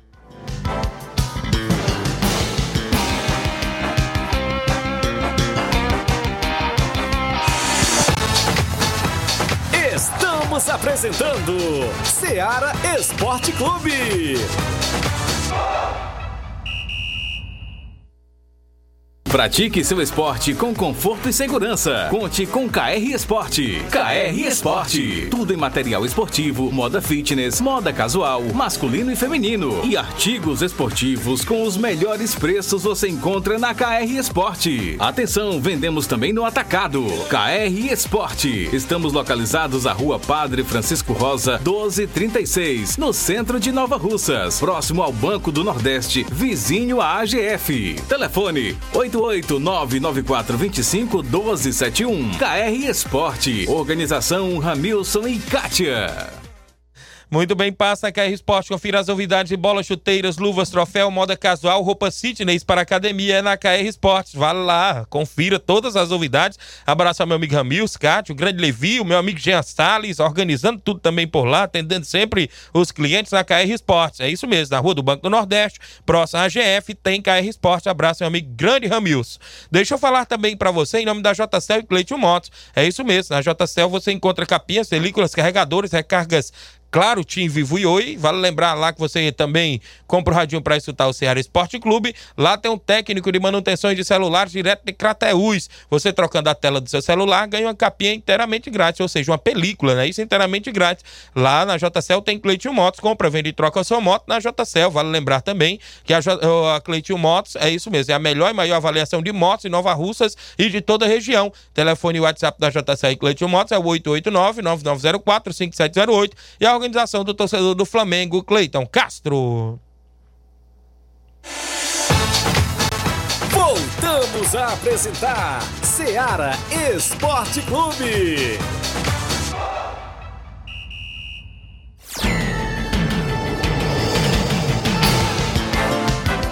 Estamos apresentando Seara Esporte Clube. Pratique seu esporte com conforto e segurança. Conte com K R Esporte. K R Esporte. Tudo em material esportivo, moda fitness, moda casual, masculino e feminino. E artigos esportivos com os melhores preços você encontra na K R Esporte. Atenção, vendemos também no atacado. K R Esporte. Estamos localizados à Rua Padre Francisco Rosa, doze trinta e seis, no centro de Nova Russas, próximo ao Banco do Nordeste, vizinho à A G F. Telefone oito oito nove nove quatro dois cinco um dois sete um. K R Esporte. Organização Ramilson e Kátia. Muito bem, passa a K R Esporte, confira as novidades de bolas, chuteiras, luvas, troféu, moda casual, roupas fitness para academia, é na K R Esportes. Vale lá, confira todas as novidades. Abraço ao meu amigo Ramils, Cátia, o grande Levi, o meu amigo Jean Salles, organizando tudo também por lá, atendendo sempre os clientes na K R Esportes. É isso mesmo, na Rua do Banco do Nordeste, próximo à A G F, tem K R Esporte. Abraço, meu amigo grande Ramils. Deixa eu falar também para você em nome da J C L e Cleiton Motos. É isso mesmo, na J C L você encontra capinhas, películas, carregadores, recargas Claro, Tim, Vivo e Oi. Vale lembrar lá que você também compra o radinho para escutar o Ceará Esporte Clube. Lá tem um técnico de manutenção de celulares direto de Crateús. Você trocando a tela do seu celular, ganha uma capinha inteiramente grátis, ou seja, uma película, né? Isso inteiramente grátis. Lá na J C L tem Cleiton Motos, compra, vende e troca a sua moto na J C L. Vale lembrar também que a, J... a Cleiton Motos é isso mesmo, é a melhor e maior avaliação de motos em Nova Russas e de toda a região. Telefone e WhatsApp da J C L e Cleiton Motos é o oito oito nove, nove nove zero quatro, cinco sete zero oito e a organização do torcedor do Flamengo, Cleiton Castro. Voltamos a apresentar Ceará Esporte Clube.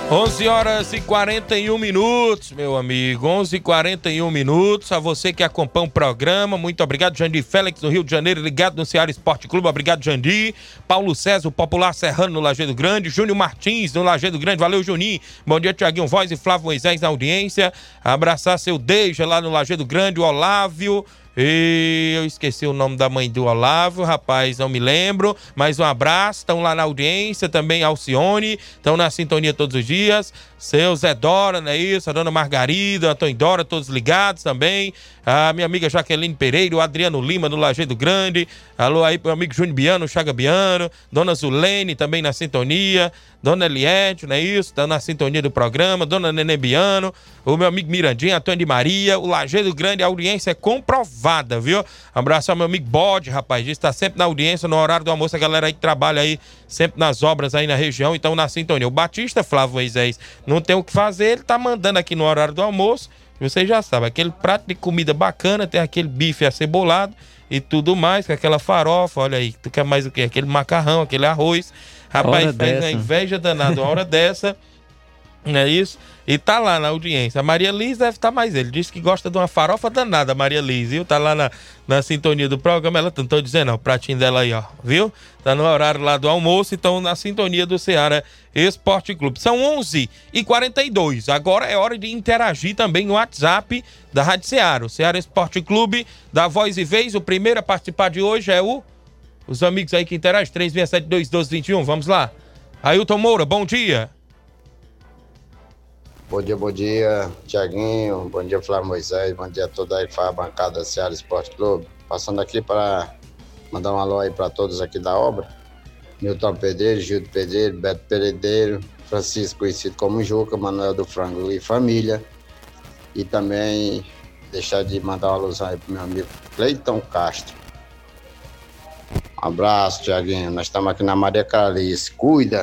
onze horas e quarenta e um minutos, meu amigo, onze e quarenta e um minutos. A você que acompanha o programa, muito obrigado. Jandir Félix, no Rio de Janeiro, ligado no Ceará Esporte Clube, obrigado, Jandir. Paulo César, o popular serrano no Lajeado Grande. Júnior Martins, no Lajeado Grande, valeu, Juninho. Bom dia, Tiaguinho Voz e Flávio Moisés na audiência. Abraçar seu Deja lá no Lajeado Grande, o Olávio. E eu esqueci o nome da mãe do Olavo, rapaz, não me lembro, mas um abraço, estão lá na audiência, também Alcione, estão na sintonia todos os dias, seu Zé Dora, não é isso, a dona Margarida, Antônio Dora, todos ligados também, a minha amiga Jaqueline Pereira, o Adriano Lima no Lajeado Grande, alô aí pro meu amigo Júnior Biano, Chaga Biano, dona Zulene também na sintonia, dona Eliette, não é isso, tá na sintonia do programa, dona Nenê Biano, o meu amigo Mirandinha, Antônio de Maria, o Lajeado Grande, a audiência é comprovada, viu? Abraço ao meu amigo Bode, rapaz, está sempre na audiência, no horário do almoço, a galera aí que trabalha aí, sempre nas obras aí na região, então na sintonia. O Batista, Flávio Moisés, não tem o que fazer, ele tá mandando aqui no horário do almoço, você já sabe, aquele prato de comida bacana, tem aquele bife acebolado e tudo mais, com aquela farofa, olha aí, tu quer mais o quê? Aquele macarrão, aquele arroz, rapaz, faz uma inveja danada, uma hora dessa, não é isso? E tá lá na audiência. A Maria Liz deve estar mais ele. Diz que gosta de uma farofa danada, a Maria Liz, viu? Tá lá na, na sintonia do programa. Ela tentou dizer, não, o pratinho dela aí, ó, viu? Tá no horário lá do almoço, então na sintonia do Ceará Esporte Clube. São onze e quarenta e dois. Agora é hora de interagir também no WhatsApp da Rádio Ceará. O Ceará Esporte Clube, da Voz e Vez. O primeiro a participar de hoje é o... Os amigos aí que interagem, três seis sete dois um dois dois um. Vamos lá. Ailton Moura, bom dia. Bom dia, bom dia, Tiaguinho, bom dia, Flávio Moisés, bom dia a toda a bancada da Ceará Esporte Clube. Passando aqui para mandar um alô aí para todos aqui da obra. Milton Pedreiro, Gildo Pedreiro, Beto Peredeiro, Francisco, conhecido como Juca, Manuel do Frango e família. E também deixar de mandar uma alusão aí pro meu amigo Cleiton Castro. Um abraço, Tiaguinho, nós estamos aqui na Maria Calice, cuida!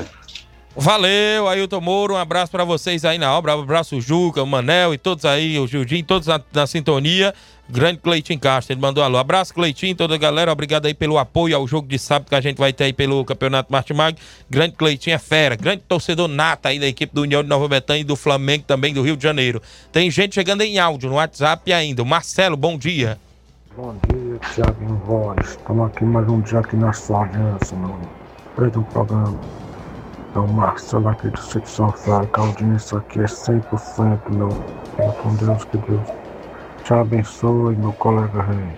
Valeu, Ailton Moura, um abraço pra vocês aí na obra, um abraço o Juca, o Manel e todos aí, o Gildinho, todos na, na sintonia, grande Cleitinho Castro, ele mandou alô, abraço Cleitinho, toda a galera, obrigado aí pelo apoio ao jogo de sábado que a gente vai ter aí pelo Campeonato Martimag, grande Cleitinho é fera, grande torcedor nata aí da equipe do União de Nova Betânia e do Flamengo também do Rio de Janeiro. Tem gente chegando em áudio no WhatsApp ainda, o Marcelo, bom dia. Bom dia, Thiago Voz, estamos aqui mais um dia aqui na sua audiência, no meio do programa. É o Marcelo aqui do Sítio São Flávio, que a audiência aqui é cem por cento, meu. Com Deus, que Deus te abençoe, meu colega rei.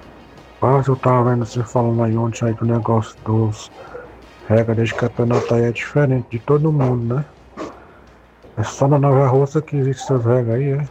Mas eu tava vendo você falando aí ontem aí do negócio dos regras desse campeonato aí é diferente de todo mundo, né? É só na Nova Rússia que existe essas regras aí, é?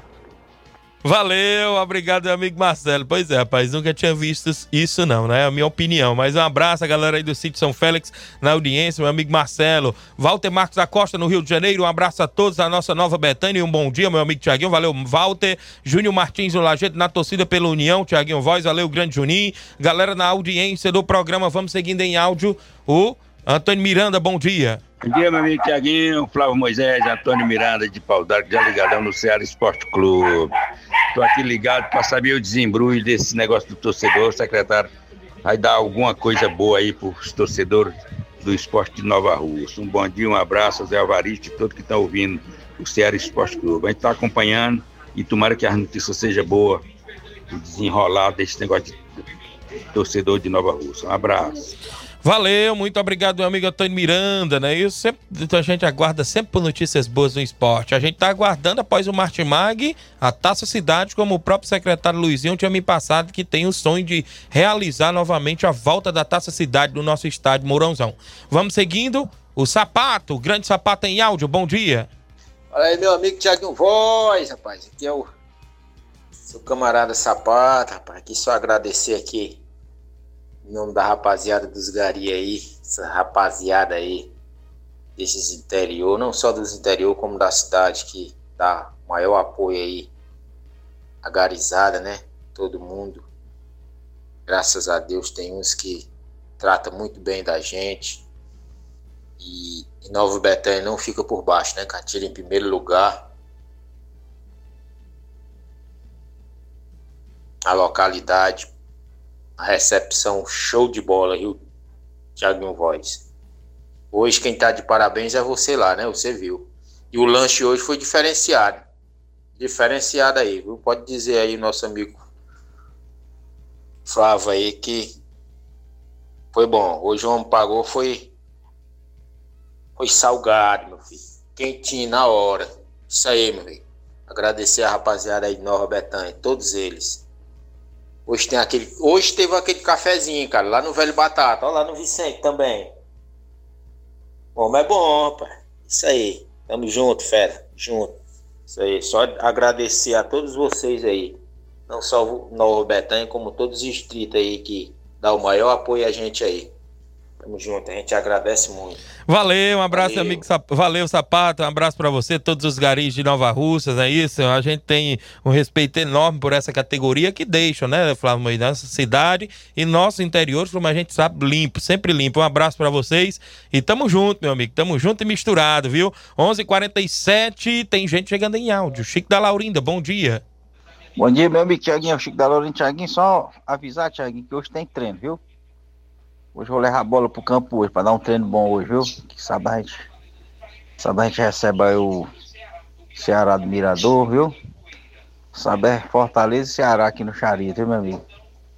Valeu, obrigado, meu amigo Marcelo. Pois é, rapaz, nunca tinha visto isso não, né? É a minha opinião. Mas um abraço a galera aí do Sítio São Félix na audiência, meu amigo Marcelo. Walter Marcos da Costa, no Rio de Janeiro. Um abraço a todos da nossa Nova Betânia e um bom dia, meu amigo Tiaguinho. Valeu, Walter. Júnior Martins, no Lajeado, na torcida pela União. Tiaguinho Voz, valeu, grande Juninho. Galera na audiência do programa, vamos seguindo em áudio. O Antônio Miranda, bom dia. Bom dia, meu amigo Tiaguinho, Flávio Moisés, Antônio Miranda de Pau d'Arco, já ligadão no Ceará Esporte Clube. Estou aqui ligado para saber o desembrulho desse negócio do torcedor, secretário. Vai dar alguma coisa boa aí para os torcedores do esporte de Nova Rússia. Um bom dia, um abraço ao Zé Alvarito e todos que estão ouvindo o Ceará Esporte Clube. A gente está acompanhando e tomara que a notícia seja boa, o desenrolar desse negócio de torcedor de Nova Rússia. Um abraço. Valeu, muito obrigado, meu amigo Antônio Miranda, né? Isso sempre, a gente aguarda sempre por notícias boas no esporte. A gente está aguardando após o Martimag, a Taça Cidade, como o próprio secretário Luizinho tinha me passado, que tem o sonho de realizar novamente a volta da Taça Cidade no nosso estádio Mourãozão. Vamos seguindo, o Sapato, o grande Sapato em áudio, bom dia. Olha aí, meu amigo Tiaguinho Voz, rapaz, aqui é o seu camarada Sapato, rapaz, aqui só agradecer aqui em nome da rapaziada dos Gari aí, essa rapaziada aí desses interior, não só dos interior como da cidade, que dá maior apoio aí a garizada, né? Todo mundo, graças a Deus, tem uns que tratam muito bem da gente e, e Nova Betânia não fica por baixo, né? Catira em primeiro lugar a localidade, a recepção show de bola, viu, Thiaguinho Voz? Hoje quem tá de parabéns é você lá, né? Você viu. E o lanche hoje foi diferenciado. Diferenciado aí, viu? Pode dizer aí, nosso amigo Flávio aí, que foi bom. Hoje o homem pagou, foi, foi salgado, meu filho. Quentinho na hora. Isso aí, meu filho. Agradecer a rapaziada aí de Nova Betânia, todos eles. Hoje tem aquele. Hoje teve aquele cafezinho, cara, lá no Velho Batata. Olha lá no Vicente também. Bom, mas é bom, rapaz. Isso aí. Tamo junto, fera. Junto. Isso aí. Só agradecer a todos vocês aí. Não só o Nova Betânia, como todos os distritos aí que dá o maior apoio a gente aí. Tamo junto, a gente agradece muito. Valeu, um abraço, Valeu. amigo. Valeu, Sapato, um abraço pra você, todos os garis de Nova Russas, é isso? A gente tem um respeito enorme por essa categoria que deixa, né, Flávio Moisés, nossa cidade e nosso interior, como a gente sabe, limpo, sempre limpo. Um abraço pra vocês e tamo junto, meu amigo, tamo junto e misturado, viu? onze e quarenta e sete, tem gente chegando em áudio. Chico da Laurinda, bom dia. Bom dia, meu amigo Tiaguinho, Chico da Laurinda. Tiaguinho, só avisar, Tiaguinho, que hoje tem treino, viu? Hoje eu vou levar a bola pro campo hoje, pra dar um treino bom hoje, viu? Que sábado a gente, sábado a gente recebe aí o Ceará do Mirador, viu? Sábado é Fortaleza e Ceará aqui no Charito, viu, meu amigo?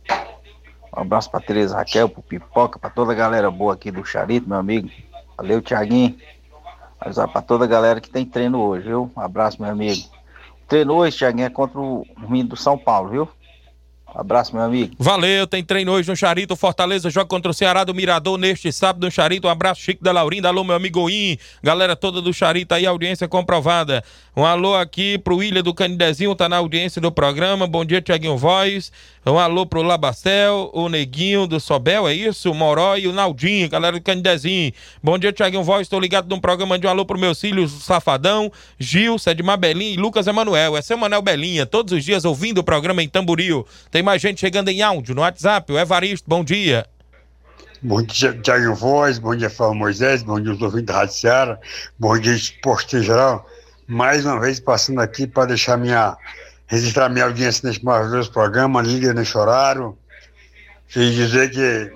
Um abraço pra Tereza Raquel, pro Pipoca, pra toda a galera boa aqui do Charito, meu amigo. Valeu, Tiaguinho. Avisar pra toda a galera que tem treino hoje, viu? Um abraço, meu amigo. Treino hoje, Tiaguinho, é contra o menino do São Paulo, viu? Abraço, meu amigo. Valeu, tem treino hoje no Charito. Fortaleza joga contra o Ceará do Mirador neste sábado no Charito. Um abraço, Chico da Laurinda. Alô, meu amigo In. Galera toda do Charito aí, audiência comprovada. Um alô aqui pro Ilha do Canidezinho, tá na audiência do programa. Bom dia, Tiaguinho Voz. Um alô pro Labacel, o Neguinho do Sobel, é isso? O Moró e o Naldinho, galera do Canidezinho. Bom dia, Tiaguinho Voz. Estou ligado num programa de um alô pro meus filhos, Safadão, Gil, Sedmar Belinha e Lucas Emanuel. É seu Manel Belinha, todos os dias ouvindo o programa em Tamboril. Tem mais gente chegando em áudio no WhatsApp. O Evaristo, bom dia. Bom dia, Tiaguinho Voz. Bom dia, Flávio Moisés. Bom dia, os ouvintes da Rádio Ceará. Bom dia, esporte em geral. Mais uma vez passando aqui para deixar minha... registrar minha audiência neste maravilhoso programa, líder neste horário, e dizer que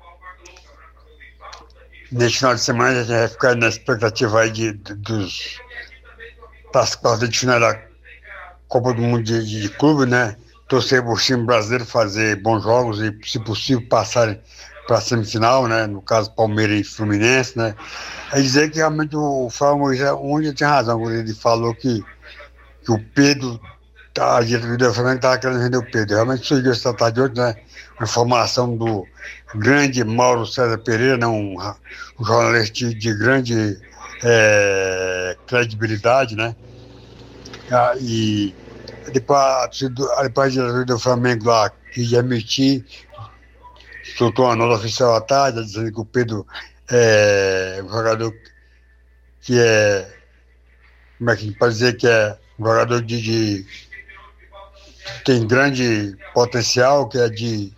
neste final de semana a gente vai ficar na expectativa aí de, de, dos, das quartas de final da Copa do Mundo de, de, de clube, né? Torcer para o time brasileiro fazer bons jogos e, se possível, passarem para a semifinal, né? No caso, Palmeiras e Fluminense, né? É dizer que realmente o Flávio Moisés, onde tem razão, quando ele falou que, que o Pedro, a diretoria do Flamengo estava querendo vender o Pedro. Realmente surgiu essa tarde de hoje, né? Uma informação do grande Mauro César Pereira, né? um, um jornalista de, de grande é, credibilidade, né? Ah, e depois a, depois a diretoria do Flamengo lá quis emitir, soltou uma nota oficial à tarde, dizendo que o Pedro é um jogador que é, como é que a gente pode dizer, que é um jogador de, de tem grande potencial, que é de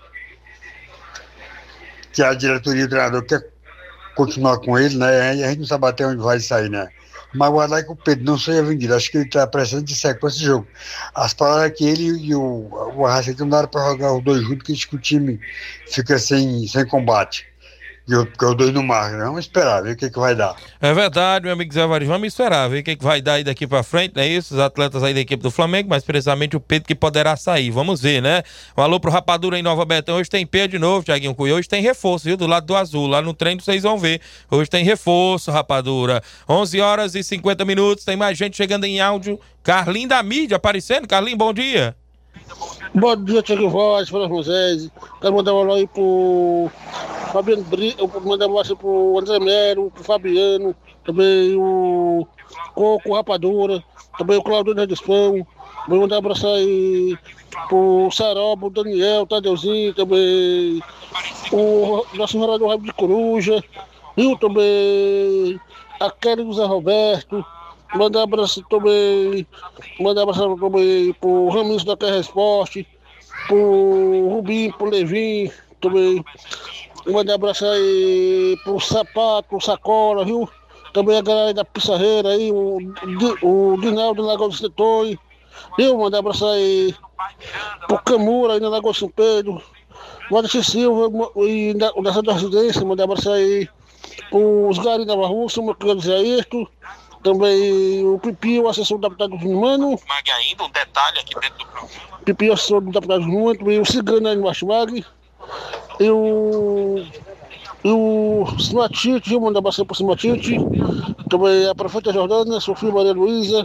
que a diretoria do treinador quer continuar com ele, né? E a gente não sabe até onde vai sair, né? Mas aguardar que o Pedro não seja vendido. Acho que ele está precisando de sequência de jogo. As palavras é que ele e o, o Arrascaeta não dá para jogar os dois juntos, que o time fica sem, sem combate. Porque os dois não marcam, né? Vamos esperar, ver o que, que vai dar. É verdade, meu amigo Zé Varis, vamos esperar, ver o que, que vai dar aí daqui pra frente, não é isso? Os atletas aí da equipe do Flamengo, mas precisamente o Pedro que poderá sair, vamos ver, né? Um alô pro Rapadura em Nova Betânia, hoje tem Pedro de novo, Thiaguinho Cunha, hoje tem reforço, viu? Do lado do azul, lá no treino vocês vão ver, hoje tem reforço, Rapadura. onze horas e cinquenta minutos, tem mais gente chegando em áudio, Carlinho da mídia aparecendo, Carlinho, bom dia. Bom dia, Tiaguinho Voz, Flávio Moisés. Quero mandar um alô aí pro Fabiano Brito, mandar um abraço pro André Melo, pro Fabiano, também o Coco Rapadura, também o Claudio Redispão. Vou mandar um abraço aí pro Saroba, o Daniel, o Tadeuzinho, também o nosso morador Rabo de Coruja, e também a Kelly do Zé Roberto. Mandar um abraço também, mandar um abraço também pro Ramiro da Terra Esporte, pro Rubinho, pro Levin, também. Mandar um abraço aí pro Sapato, pro Sacola, viu? Também a galera da Pissarreira aí, o, o Dinaldo da Lagoa do Setor, viu? Mandar um abraço aí pro Camura aí na Lagoa São Pedro, Maurício Silva e da Santa Residência. Mandar um abraço aí pros garis da Nova Russa, meu querido Zé Isto. Também o Pipi, o assessor do deputado Romano. Mag ainda, um detalhe aqui dentro do programa. Pipi, o assessor do deputado Romano. Também o Cigano aí no Martimag. E o... E o Simatite, eu mandar bastante para o Simatite. Também a prefeita Jordana, Sofia Maria Luísa.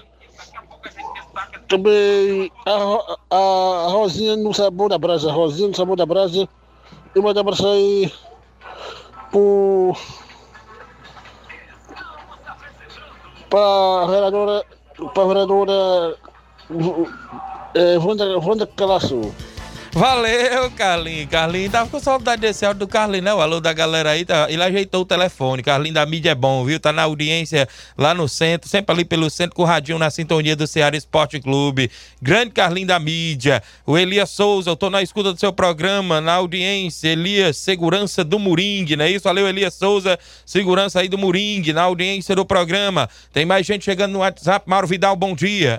Também a, a, a Rosinha no Sabor da Brasa. Rosinha no Sabor da Brasa. Eu mandar abraço aí por... para a vereadora, para a vereadora é, Wanda, Wanda Calaço. Valeu, Carlinhos. Carlinhos, tava com saudade desse áudio do Carlinhos, né? O alô da galera aí, tá... ele ajeitou o telefone. Carlinhos da mídia é bom, viu? Tá na audiência lá no centro, sempre ali pelo centro com o radinho na sintonia do Ceará Esporte Clube. Grande Carlinhos da mídia. O Elias Souza, eu tô na escuta do seu programa, na audiência. Elias, segurança do Moringue, não é isso? Valeu, Elias Souza, segurança aí do Moringue, na audiência do programa. Tem mais gente chegando no WhatsApp. Mauro Vidal, bom dia.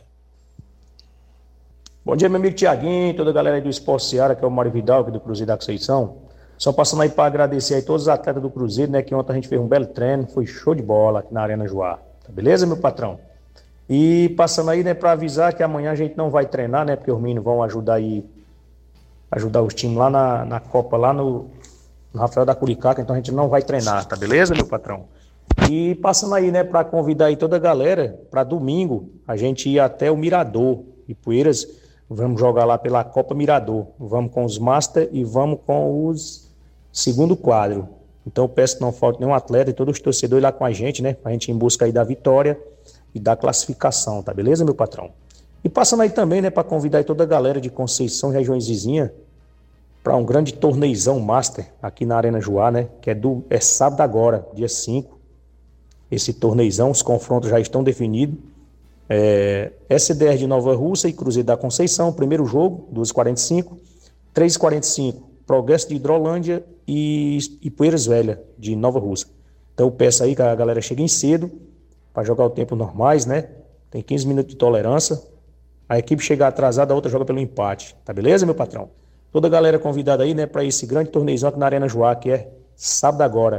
Bom dia, meu amigo Tiaguinho, toda a galera aí do Esporte Ceará, que é o Mário Vidal, aqui do Cruzeiro da Conceição. Só passando aí para agradecer aí todos os atletas do Cruzeiro, né, que ontem a gente fez um belo treino, foi show de bola aqui na Arena Joá. Tá beleza, meu patrão? E passando aí, né, para avisar que amanhã a gente não vai treinar, né, porque os meninos vão ajudar aí, ajudar os times lá na, na Copa, lá no, no Rafael da Curicaca, então a gente não vai treinar, tá beleza, meu patrão? E passando aí, né, para convidar aí toda a galera, para domingo, a gente ir até o Mirador, Ipueiras. Vamos jogar lá pela Copa Mirador. Vamos com os Master e vamos com os segundo quadro. Então eu peço que não falte nenhum atleta e todos os torcedores lá com a gente, né? Pra gente ir em busca aí da vitória e da classificação, tá beleza, meu patrão? E passando aí também, né, para convidar aí toda a galera de Conceição e regiões vizinhas para um grande torneizão Master aqui na Arena Joá, né? Que é, do, é sábado agora, dia cinco. Esse torneizão, os confrontos já estão definidos. É, S D R de Nova Russa e Cruzeiro da Conceição, primeiro jogo, duas e quarenta e cinco, três e quarenta e cinco, Progresso de Hidrolândia e Ipueiras Velha de Nova Russa. Então eu peço aí que a galera chegue cedo para jogar o tempo normais, né? Tem quinze minutos de tolerância. A equipe chegar atrasada, a outra joga pelo empate, tá beleza, meu patrão? Toda a galera convidada aí, né, para esse grande torneizão aqui na Arena Joá, que é sábado agora.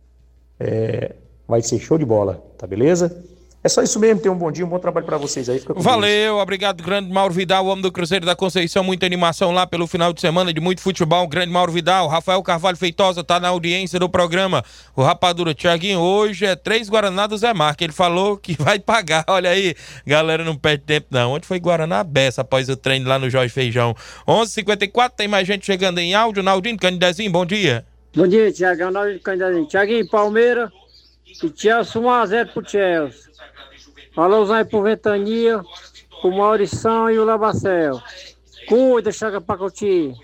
É, vai ser show de bola, tá beleza? É só isso mesmo, tenham um bom dia, um bom trabalho pra vocês aí. Fica com Valeu, Deus. Obrigado, grande Mauro Vidal, o homem do Cruzeiro da Conceição, muita animação lá pelo final de semana, de muito futebol, grande Mauro Vidal. Rafael Carvalho Feitosa tá na audiência do programa. O Rapadura, Tiaguinho, hoje é três Guaraná do Zé Marque, ele falou que vai pagar, olha aí, galera, não perde tempo não. Onde foi Guaraná Bessa após o treino lá no Jorge Feijão? onze e cinquenta e quatro, tem mais gente chegando em áudio. Naldinho Candidezinho, bom dia. Bom dia, Tiagão, Naldinho Candidezinho. Tiaguinho, Palmeiras e Chelsea um a zero pro Chelsea. Alôzão aí pro Ventania, pro Maurição e o Labacel. Cuida, Chaga Pacoti.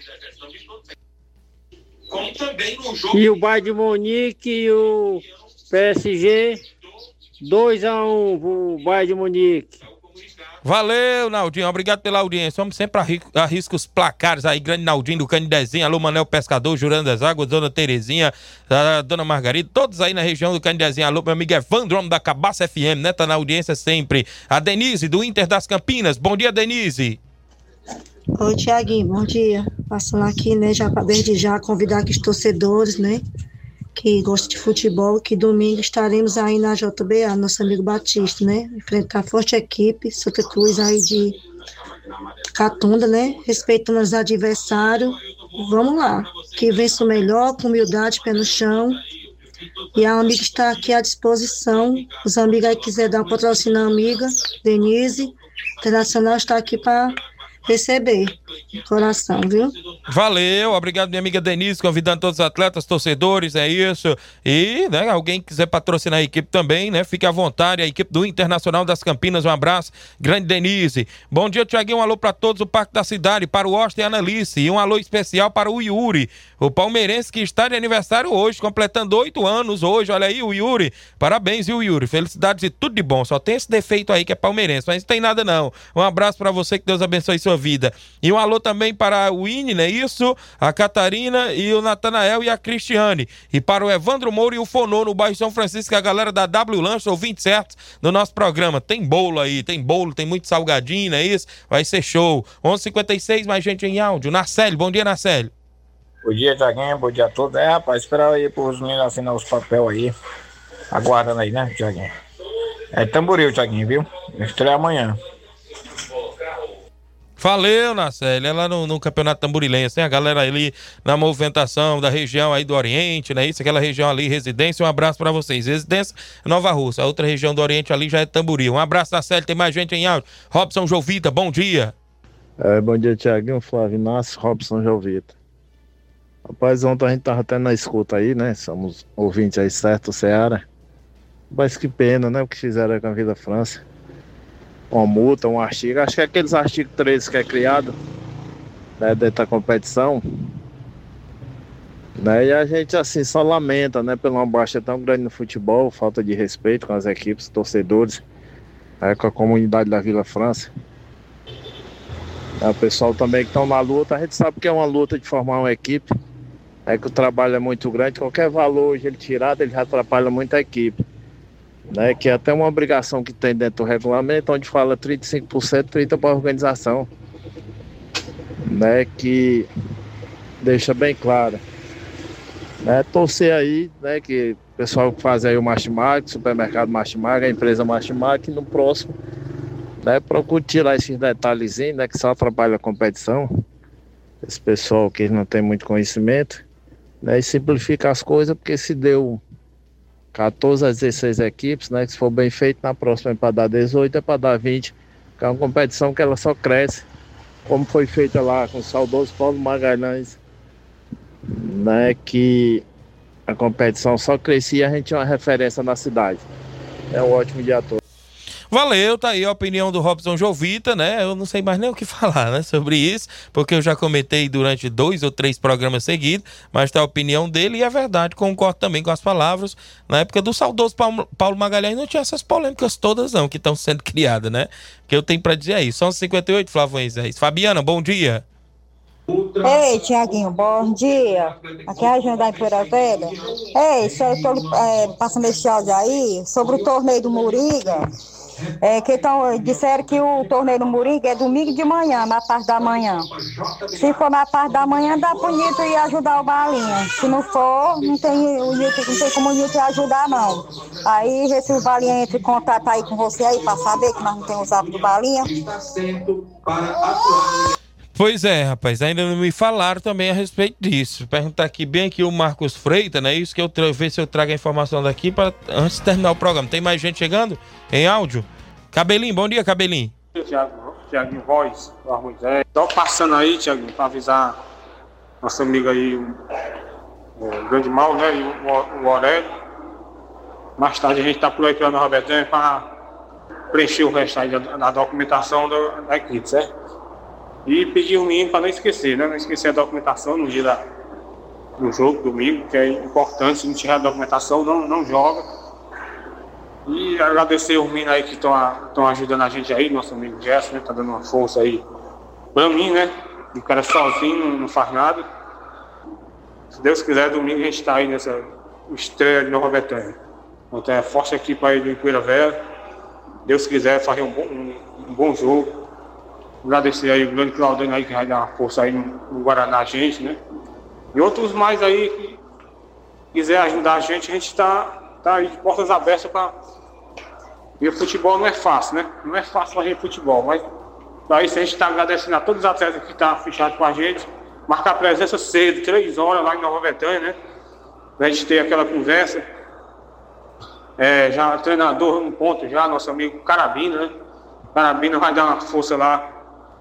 E o Bayern de Munique e o P S G, dois a um pro Bayern de Munique. Valeu, Naldinho, obrigado pela audiência. Vamos sempre arrisca os placares aí, grande Naldinho do Candidezinho, alô Manel Pescador, Jurando das Águas, Dona Terezinha, a Dona Margarida, todos aí na região do Candidezinho, alô meu amigo Evandro, homem da Cabaça F M, né, tá na audiência sempre. A Denise do Inter das Campinas, bom dia, Denise. Oi, Tiaguinho, bom dia. Passando aqui, né, já desde já convidar aqui os torcedores, né, que gostam de futebol, que domingo estaremos aí na J B A, nosso amigo Batista, né, enfrentar a forte equipe, Santa Cruz aí de Catunda, né, respeitando os adversários. Vamos lá, que vença o melhor, com humildade, pé no chão. E a amiga está aqui à disposição. Os amigos aí quiserem dar um patrocínio à amiga, Denise, Internacional está aqui para receber. Coração, viu? Valeu, obrigado minha amiga Denise, convidando todos os atletas, torcedores, é isso. E, né, alguém quiser patrocinar a equipe também, né, fique à vontade, a equipe do Internacional das Campinas, um abraço, grande Denise. Bom dia, Tiaguinho, um alô para todos, o Parque da Cidade, para o Austin e a Analice, e um alô especial para o Yuri, o palmeirense que está de aniversário hoje, completando oito anos hoje, olha aí o Yuri, parabéns, viu, Yuri, felicidades e tudo de bom, só tem esse defeito aí que é palmeirense, mas não tem nada não. Um abraço para você, que Deus abençoe sua vida. E um alô também para o Ine, né, isso, a Catarina e o Natanael e a Cristiane, e para o Evandro Moura e o Fonô no bairro São Francisco, a galera da W Lanche, ouvinte certo no nosso programa, tem bolo aí, tem bolo, tem muito salgadinho, é isso, vai ser show. onze e cinquenta e seis, mais gente em áudio. Narcélio, bom dia, Narcélio. Bom dia, Tiaguinho, bom dia a todos. É, rapaz, esperar aí pros meninos assinar os papéis aí, aguardando aí, né, Tiaguinho? É Tamboril, Thiaguinho, viu? Estreia amanhã. Valeu, Nacelle, é lá no, no Campeonato Tamborilense, tem a galera ali na movimentação da região aí do Oriente, né? Isso, aquela região ali, Residência, um abraço pra vocês. Residência, Nova Rússia, a outra região do Oriente ali já é Tamboril. Um abraço, Nacelle, tem mais gente em áudio. Robson Jovita, bom dia. É, bom dia, Thiaguinho, Flávio Inácio, Robson Jovita. Rapaz, ontem a gente tava até na escuta aí, né? Somos ouvintes aí, certo, Ceará. Mas que pena, né? O que fizeram com a Vida França. Uma multa, um artigo, acho que é aqueles artigos treze que é criado, né, dentro da competição, né, e a gente assim só lamenta, né, pela uma baixa tão grande no futebol, falta de respeito com as equipes, torcedores, né, com a comunidade da Vila França. É, o pessoal também que estão na luta, a gente sabe que é uma luta de formar uma equipe, é que o trabalho é muito grande, qualquer valor hoje ele tirado, ele já atrapalha muito a equipe. Né, que é até uma obrigação que tem dentro do regulamento, onde fala trinta e cinco por cento, trinta por cento para a organização, né, que deixa bem claro. Né, torcer aí, né, que o pessoal que faz aí o Martimag, supermercado Martimag, a empresa Martimag, que no próximo, né, procure tirar esses detalhezinhos, né, que só atrapalha a competição, esse pessoal que não tem muito conhecimento, né, e simplifica as coisas, porque se deu quatorze a dezesseis equipes, né? Que se for bem feito, na próxima é para dar dezoito, é para dar vinte, que é uma competição que ela só cresce, como foi feita lá com o saudoso Paulo Magalhães, né? Que a competição só crescia e a gente tinha uma referência na cidade. É um ótimo dia todo. Valeu, tá aí a opinião do Robson Jovita, né? Eu não sei mais nem o que falar, né, sobre isso, porque eu já comentei durante dois ou três programas seguidos, mas tá a opinião dele e é verdade, concordo também com as palavras. Na época do saudoso Paulo Magalhães não tinha essas polêmicas todas não, que estão sendo criadas, né? O que eu tenho pra dizer é isso. São cinquenta e oito, Flávio Moisés. Fabiana, bom dia. Ei, Tiaguinho, bom dia. Aqui é a região da Empoeira Velha. Ei, só eu tô é, passando esse áudio aí sobre o torneio do Moringa. É, que tão, disseram que o torneio do Moringa é domingo de manhã, na parte da manhã. Se for na parte da manhã, dá pro Nito ir ajudar o Balinha. Se não for, não tem, o Nito, não tem como o Nito ajudar, não. Aí, vê se o Balinha entra em contato aí com você aí, pra saber que nós não temos o zap do Balinha. Pois é, rapaz, ainda não me falaram também a respeito disso. Perguntar aqui bem aqui o Marcos Freitas, né? Isso que eu tra- ver se eu trago a informação daqui para antes de terminar o programa. Tem mais gente chegando em áudio? Cabelinho, bom dia, Cabelinho. Tiago, Tiaguinho Voz, Flávio Moisés. Tô passando aí, Tiaguinho, para avisar nosso amigo aí, o, o Grande Mal, né? E o, o Aurélio. Mais tarde a gente tá por aqui lá no Robertinho para preencher o resto aí da, da documentação do, da equipe, certo? E pedir o mínimo para não esquecer, né? Não esquecer a documentação no dia da, do jogo, domingo, que é importante. Se não tiver a documentação, não, não joga. E agradecer os meninos aí que estão ajudando a gente aí, nosso amigo Gerson, né? Tá dando uma força aí pra mim, né? O cara sozinho não, não faz nada. Se Deus quiser, domingo a gente tá aí nessa estreia de Nova Betânia. Então é forte equipe aí do Empoeira Velha. Deus quiser fazer um bom, um, um bom jogo. Agradecer aí o grande Claudinho aí que vai dar uma força aí no, no Guaraná a gente, né? E outros mais aí que quiser ajudar a gente, a gente tá, tá aí de portas abertas para... E o futebol não é fácil, né? Não é fácil fazer futebol, mas daí a gente tá agradecendo a todos os atletas que estão tá fechados com a gente, marcar presença cedo, três horas lá em Nova Betânia, né? Pra gente ter aquela conversa. É, já treinador no ponto já, nosso amigo Carabina, né? Carabina vai dar uma força lá.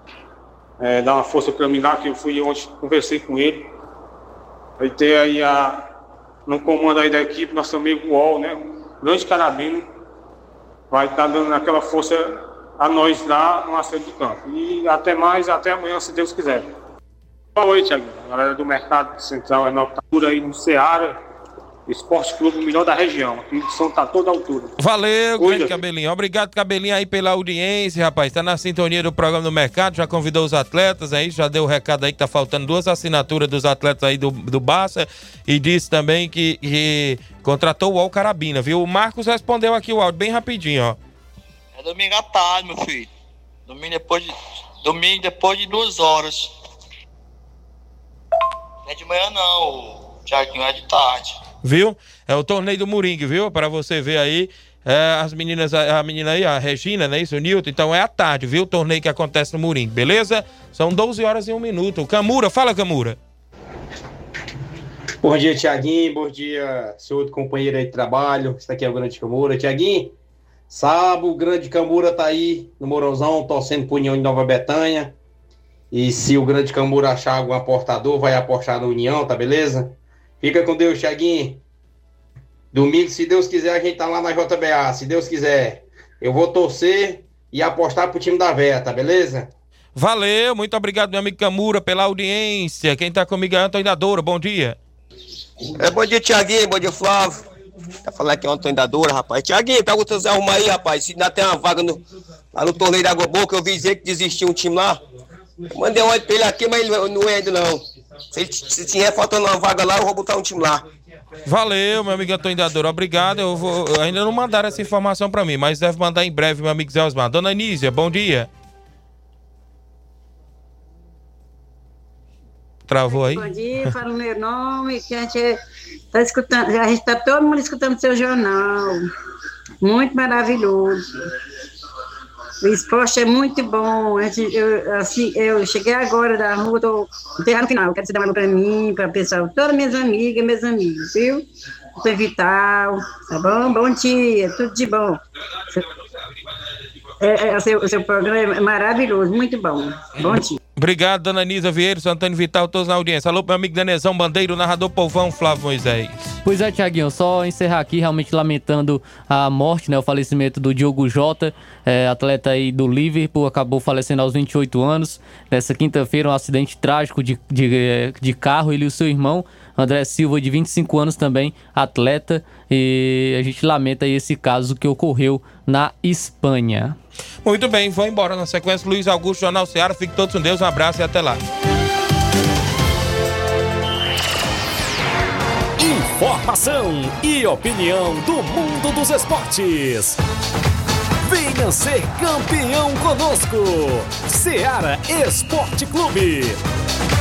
É, dar uma força para mim lá, que eu fui ontem, conversei com ele. Vai ter aí a, no comando aí da equipe, nosso amigo Uol, né? Grande Carabino. Vai estar dando aquela força a nós lá no acerto do campo. E até mais, até amanhã, se Deus quiser. Boa noite, Thiago. Galera do Mercado Central, é nova aí no Ceará. Esporte Clube, o melhor da região. Aqui o som tá toda a altura. Valeu, grande Cabelinho. Obrigado, Cabelinho, aí pela audiência, rapaz. Tá na sintonia do programa do Mercado, já convidou os atletas aí, já deu o recado aí que tá faltando duas assinaturas dos atletas aí do, do Barça e disse também que, que contratou o Uol Carabina, viu? O Marcos respondeu aqui o áudio bem rapidinho, ó. É domingo à tarde, meu filho. Domingo depois de, domingo depois de duas horas. Não é de manhã não, o Thiaguinho, é de tarde. Viu? É o torneio do Moringue, viu? Para você ver aí. É, as meninas, a, a menina aí, a Regina, né? Isso, o Nilton. Então é à tarde, viu? O torneio que acontece no Moringue, beleza? São doze horas e um minuto. Camura, fala, Camura. Bom dia, Tiaguinho. Bom dia, seu outro companheiro aí de trabalho. Esse daqui é o Grande Camura. Tiaguinho, sábado, o Grande Camura tá aí no Mourãozão, torcendo pro União de Nova Betânia. E se o Grande Camura achar algum aportador, vai apostar no União, tá beleza? Fica com Deus, Tiaguinho. Domingo, se Deus quiser, a gente tá lá na J B A, se Deus quiser. Eu vou torcer e apostar pro time da Véia, tá beleza? Valeu, muito obrigado, meu amigo Camura, pela audiência. Quem tá comigo é Antônio da Doura, bom dia. É, bom dia, Tiaguinho, bom dia, Flávio. Tá falando aqui é o Antônio da Doura, rapaz. Tiaguinho, pergunta se arruma aí, rapaz, se ainda tem uma vaga no, lá no torneio da Água Boca, eu vi dizer que desistiu um time lá. Eu mandei um olho pra ele aqui, mas ele não é ainda não. Se, ele, se tiver faltando uma vaga lá, eu vou botar um time lá. Valeu, meu amigo Antônio da Doura, obrigado. Eu vou, ainda não mandaram essa informação pra mim, mas deve mandar em breve, meu amigo Zé Osmar. Dona Anísia, bom dia. Travou aí? Bom dia, fala o meu nome, que a gente tá escutando, a gente tá todo mundo escutando seu jornal. Muito maravilhoso. O esporte é muito bom. A gente, eu, assim, eu cheguei agora da rua, tô enterrando no final. Eu quero que você dê uma mão pra mim, para o pessoal, todas minhas amigas, meus amigos, viu? Doutor Vital, tá bom? Bom dia, tudo de bom. É, é, o, seu, o seu programa é maravilhoso, muito bom. Bom dia. Obrigado, dona Nisa Vieira, Antônio Vital, todos na audiência. Alô, meu amigo Danezão Bandeiro, narrador povão, Flávio Moisés. Pois é, Tiaguinho, só encerrar aqui realmente lamentando a morte, né, o falecimento do Diogo Jota, é, atleta aí do Liverpool, acabou falecendo aos vinte e oito anos. Nessa quinta-feira, um acidente trágico de, de, de carro, ele e o seu irmão, André Silva, de vinte e cinco anos também, atleta, e a gente lamenta aí esse caso que ocorreu na Espanha. Muito bem, vou embora na sequência. Luiz Augusto, Jornal Ceará. Fique todos com Deus, um abraço e até lá. Informação e opinião do mundo dos esportes. Venha ser campeão conosco. Ceará Esporte Clube.